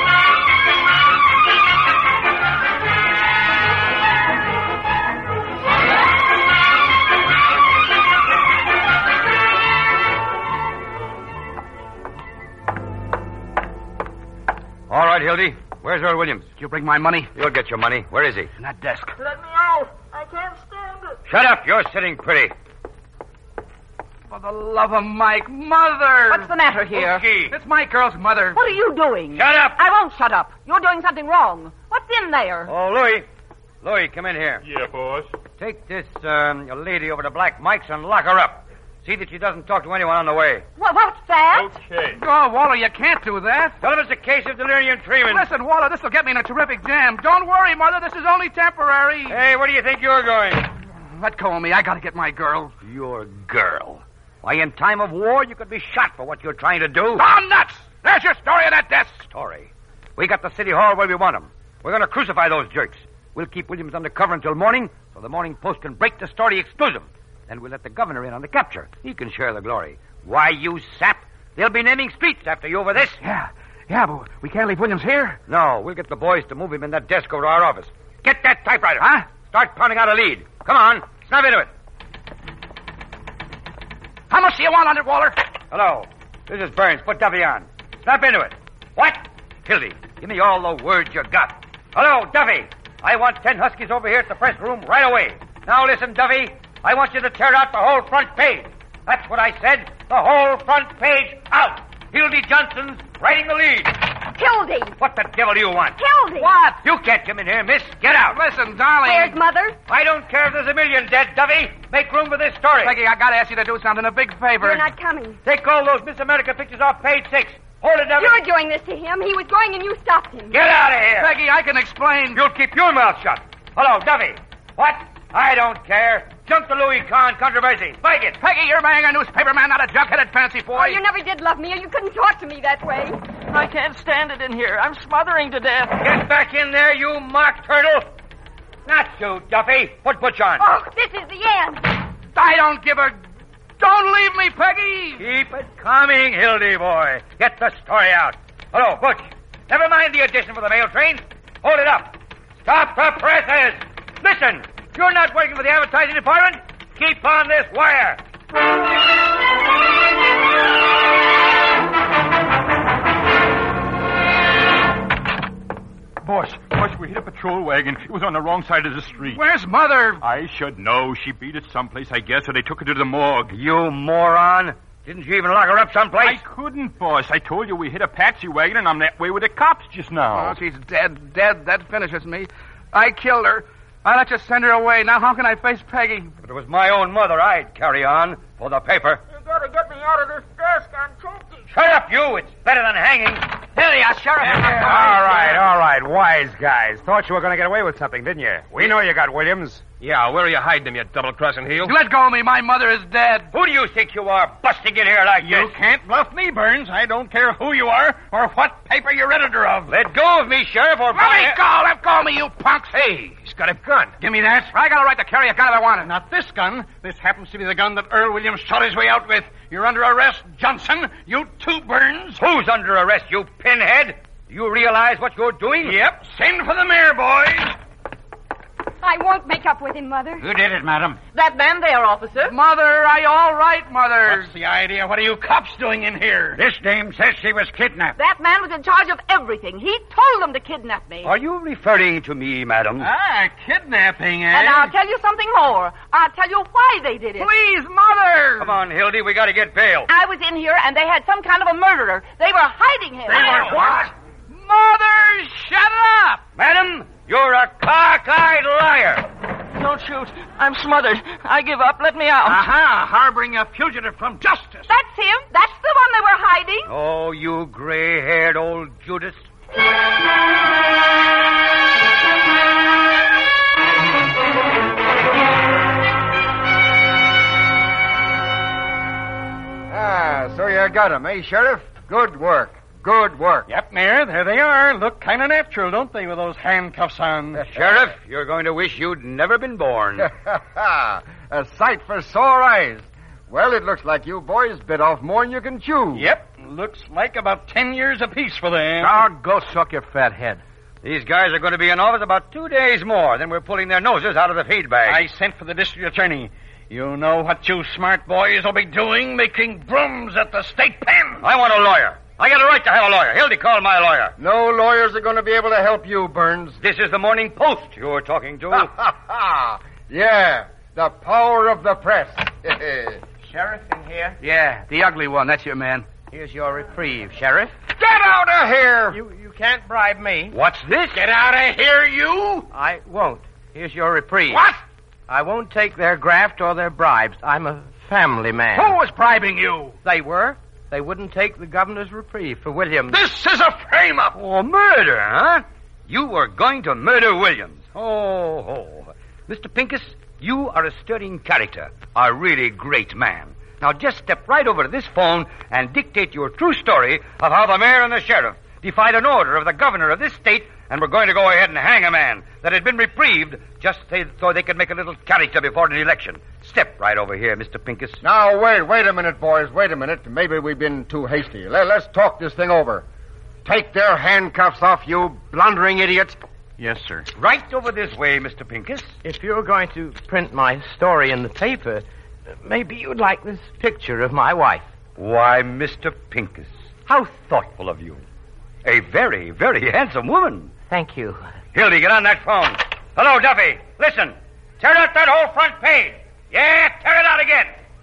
All right, Hildy. Where's Earl Williams? Did you bring my money? You'll get your money. Where is he? In that desk. Let me out. I can't stand it. Shut up. You're sitting pretty. For the love of Mike, Mother! What's the matter here? Okay. It's my girl's mother. What are you doing? Shut up! I won't shut up. You're doing something wrong. What's in there? Oh, Louis. Louis, come in here. Yeah, boss. Take this um, lady over to Black Mike's and lock her up. See that she doesn't talk to anyone on the way. What, what's that? Okay. Oh, Walter, you can't do that. Tell him it's a case of delirium tremens. Listen, Walter, this will get me in a terrific jam. Don't worry, Mother. This is only temporary. Hey, where do you think you're going? Let go of me. I gotta get my girl. Your girl? Why, in time of war, you could be shot for what you're trying to do. Oh, nuts! There's your story on that desk. Story? We got the city hall where we want him. We're going to crucify those jerks. We'll keep Williams undercover until morning, so the Morning Post can break the story exclusive. Then we'll let the governor in on the capture. He can share the glory. Why, you sap, they'll be naming streets after you over this. Yeah, yeah, but we can't leave Williams here. No, we'll get the boys to move him in that desk over to our office. Get that typewriter, huh? Start pounding out a lead. Come on, snap into it. How much do you want on it, Waller? Hello, this is Burns. Put Duffy on. Snap into it. What? Hildy, give me all the words you got. Hello, Duffy. I want ten Huskies over here at the press room right away. Now listen, Duffy. I want you to tear out the whole front page. That's what I said. The whole front page out. Hildy Johnson's writing the lead. Hildy! What the devil do you want? Hildy! What? You can't come in here, miss. Get out. Listen, darling. Where's Mother? I don't care if there's a million dead, Duffy. Make room for this story. Peggy, I gotta ask you to do something, a big favor. You're not coming. Take all those Miss America pictures off page six. Hold it, Duffy. You're doing this to him. He was going and you stopped him. Get out of here. Peggy, I can explain. You'll keep your mouth shut. Hello, Duffy. What? I don't care. Jump the Louis Kahn controversy. Spike it. Peggy, you're marrying a newspaper man, not a jug-headed fancy boy. Oh, you never did love me, or you couldn't talk to me that way. I can't stand it in here. I'm smothering to death. Get back in there, you mock turtle. Not you, Duffy. Put Butch on. Oh, this is the end. I don't give a... Don't leave me, Peggy. Keep it coming, Hildy boy. Get the story out. Hello, Butch. Never mind the addition for the mail train. Hold it up. Stop the presses. Listen, you're not working for the advertising department. Keep on this wire. Boss, boss, we hit a patrol wagon. It was on the wrong side of the street. Where's Mother? I should know. She beat it someplace, I guess, or they took her to the morgue. You moron. Didn't you even lock her up someplace? I couldn't, boss. I told you we hit a patsy wagon, and I'm that way with the cops just now. Oh, she's dead, dead. That finishes me. I killed her. I let you send her away. Now how can I face Peggy? If it was my own mother, I'd carry on for the paper. You gotta get me out of this desk. I'm choking. Shut up, you. It's better than hanging. Here you are, Sheriff. All right, all right. Wise guys. Thought you were going to get away with something, didn't you? We know you got Williams. Yeah, where are you hiding him, you double-crossing heel? Let go of me. My mother is dead. Who do you think you are, busting in here like you this? You can't bluff me, Burns. I don't care who you are or what paper you're editor of. Let go of me, Sheriff, or... Let me go. Let go of me, you punks. Hey, he's got a gun. Give me that. I got a right to carry a gun if I want it. Not this gun. This happens to be the gun that Earl Williams shot his way out with. You're under arrest, Johnson. You too, Burns. Who's under arrest, you pinhead? Do you realize what you're doing? Yep. Send for the mayor, boys. I won't make up with him, Mother. Who did it, madam? That man there, officer. Mother, are you all right, Mother? What's the idea? What are you cops doing in here? This dame says she was kidnapped. That man was in charge of everything. He told them to kidnap me. Are you referring to me, madam? Ah, kidnapping, eh? And I'll tell you something more. I'll tell you why they did it. Please, Mother! Come on, Hildy, we gotta get bail. I was in here, and they had some kind of a murderer. They were hiding him. They were what? Mother, shut up! Madam, you're a cockeyed liar. Don't shoot. I'm smothered. I give up. Let me out. Aha, harboring a fugitive from justice. That's him. That's the one they were hiding. Oh, you gray-haired old Judas. Ah, so you got him, eh, Sheriff? Good work. Good work. Yep, Mayor, there they are. Look kind of natural, don't they, with those handcuffs on? Sheriff, you're going to wish you'd never been born. A sight for sore eyes. Well, it looks like you boys bit off more than you can chew. Yep, looks like about ten years apiece for them. Now, go suck your fat head. These guys are going to be in office about two days more. Then we're pulling their noses out of the feed bag. I sent for the district attorney. You know what you smart boys will be doing, making brooms at the state pen. I want a lawyer. I got a right to have a lawyer. Hildy, call my lawyer. No lawyers are going to be able to help you, Burns. This is the Morning Post you're talking to. Ha, ha, ha. Yeah, the power of the press. Sheriff in here? Yeah, the ugly one. That's your man. Here's your reprieve, Sheriff. Get out of here! You you can't bribe me. What's this? Get out of here, you! I won't. Here's your reprieve. What? I won't take their graft or their bribes. I'm a family man. Who was bribing you? They were. They wouldn't take the governor's reprieve for Williams. This is a frame-up! Oh, murder, huh? You were going to murder Williams. Oh, oh. Mister Pincus, you are a stirring character. A really great man. Now just step right over to this phone and dictate your true story of how the mayor and the sheriff defied an order of the governor of this state and were going to go ahead and hang a man that had been reprieved just so they could make a little character before an election. Step right over here, Mister Pincus. Now, wait, wait a minute, boys. Wait a minute. Maybe we've been too hasty. Let, let's talk this thing over. Take their handcuffs off, you blundering idiot. Yes, sir. Right over this way, Mister Pincus. If you're going to print my story in the paper, maybe you'd like this picture of my wife. Why, Mister Pincus, how thoughtful of you. A very, very handsome woman. Thank you. Hildy, get on that phone. Hello, Duffy. Listen. Tear out that whole front page. Yeah, tear it out again.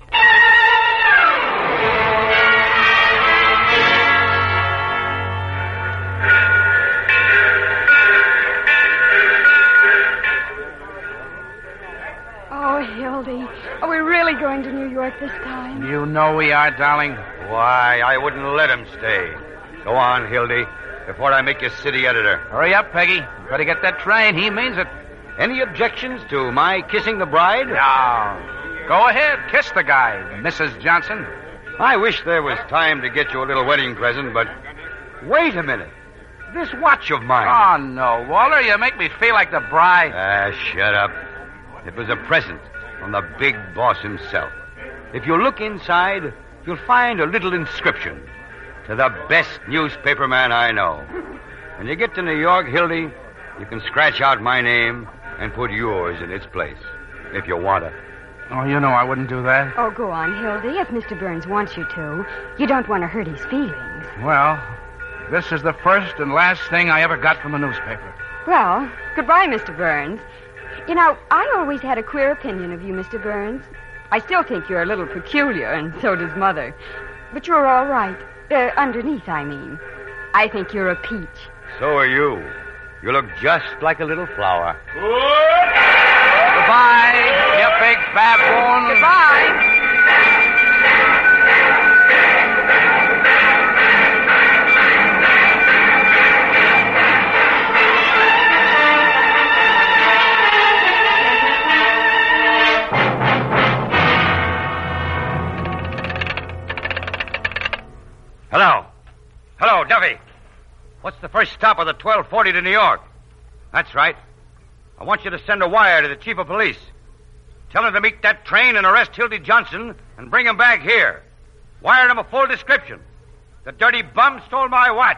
Oh, Hildy, are we really going to New York this time? You know we are, darling. Why, I wouldn't let him stay. Go on, Hildy, before I make you city editor. Hurry up, Peggy. Better get that train. He means it. Any objections to my kissing the bride? No. Go ahead. Kiss the guy, Missus Johnson. I wish there was time to get you a little wedding present, but wait a minute. This watch of mine. Oh, no, Walter. You make me feel like the bride. Ah, shut up. It was a present from the big boss himself. If you look inside, you'll find a little inscription. To the best newspaper man I know. When you get to New York, Hildy, you can scratch out my name and put yours in its place, if you want to. Oh, you know I wouldn't do that. Oh, go on, Hildy, if Mister Burns wants you to. You don't want to hurt his feelings. Well, this is the first and last thing I ever got from the newspaper. Well, goodbye, Mister Burns. You know, I always had a queer opinion of you, Mister Burns. I still think you're a little peculiar, and so does Mother. But you're all right. Uh, underneath, I mean. I think you're a peach. So are you. You look just like a little flower. Goodbye, you big baboon. Goodbye. Hello. Hello, Duffy. What's the first stop of the twelve forty to New York? That's right. I want you to send a wire to the chief of police. Tell him to meet that train and arrest Hildy Johnson and bring him back here. Wire him a full description. The dirty bum stole my watch.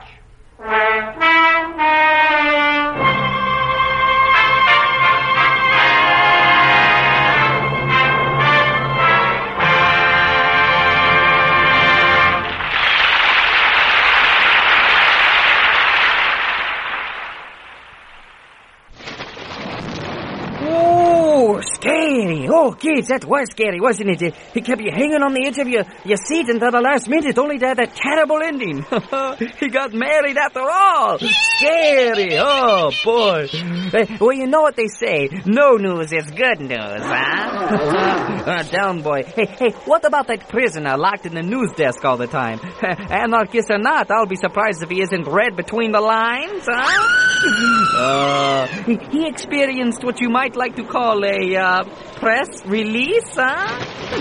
Scary. Oh, kids, that was scary, wasn't it? He kept you hanging on the edge of your, your seat until the last minute, only to have that terrible ending. He got married after all. Scary. Oh, boy. Uh, well, you know what they say. No news is good news, huh? uh, down, boy. Hey, hey, what about that prisoner locked in the news desk all the time? Anarchist or not, I'll be surprised if he isn't read between the lines, huh? Uh, he, he experienced what you might like to call a, uh, press release, huh?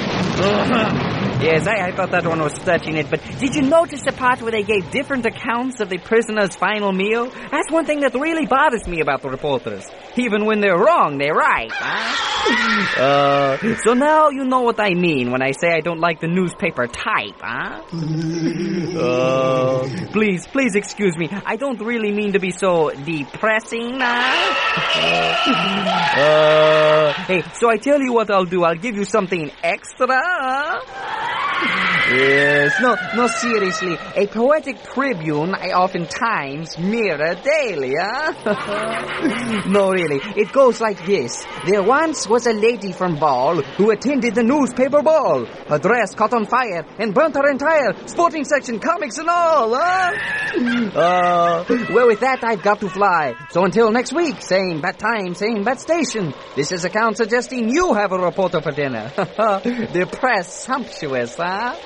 Yes, I, I thought that one was touching it, but did you notice the part where they gave different accounts of the prisoner's final meal? That's one thing that really bothers me about the reporters. Even when they're wrong, they're right, huh? Uh, so now you know what I mean when I say I don't like the newspaper type, huh? Uh, please, please excuse me. I don't really mean to be so depressing, huh? Uh, hey, so I tell you what I'll do. I'll give you something extra, huh? Yes, no, no, seriously. A poetic tribune I oftentimes mirror daily, huh? No, really. It goes like this. There once was a lady from Ball who attended the newspaper ball. Her dress caught on fire and burnt her entire sporting section, comics and all, huh? Uh, well, with that, I've got to fly. So until next week, same bat time, same bat station. This is account suggesting you have a reporter for dinner. They're presumptuous, huh?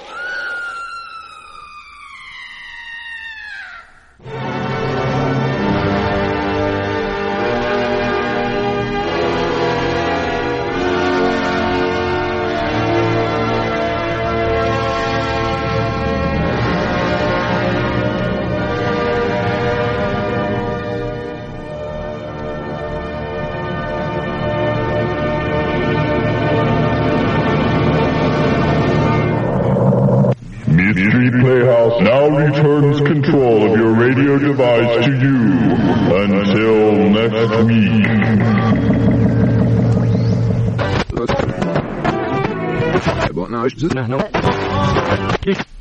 Mystery Playhouse now returns control of your radio device to you. Until next week. But now,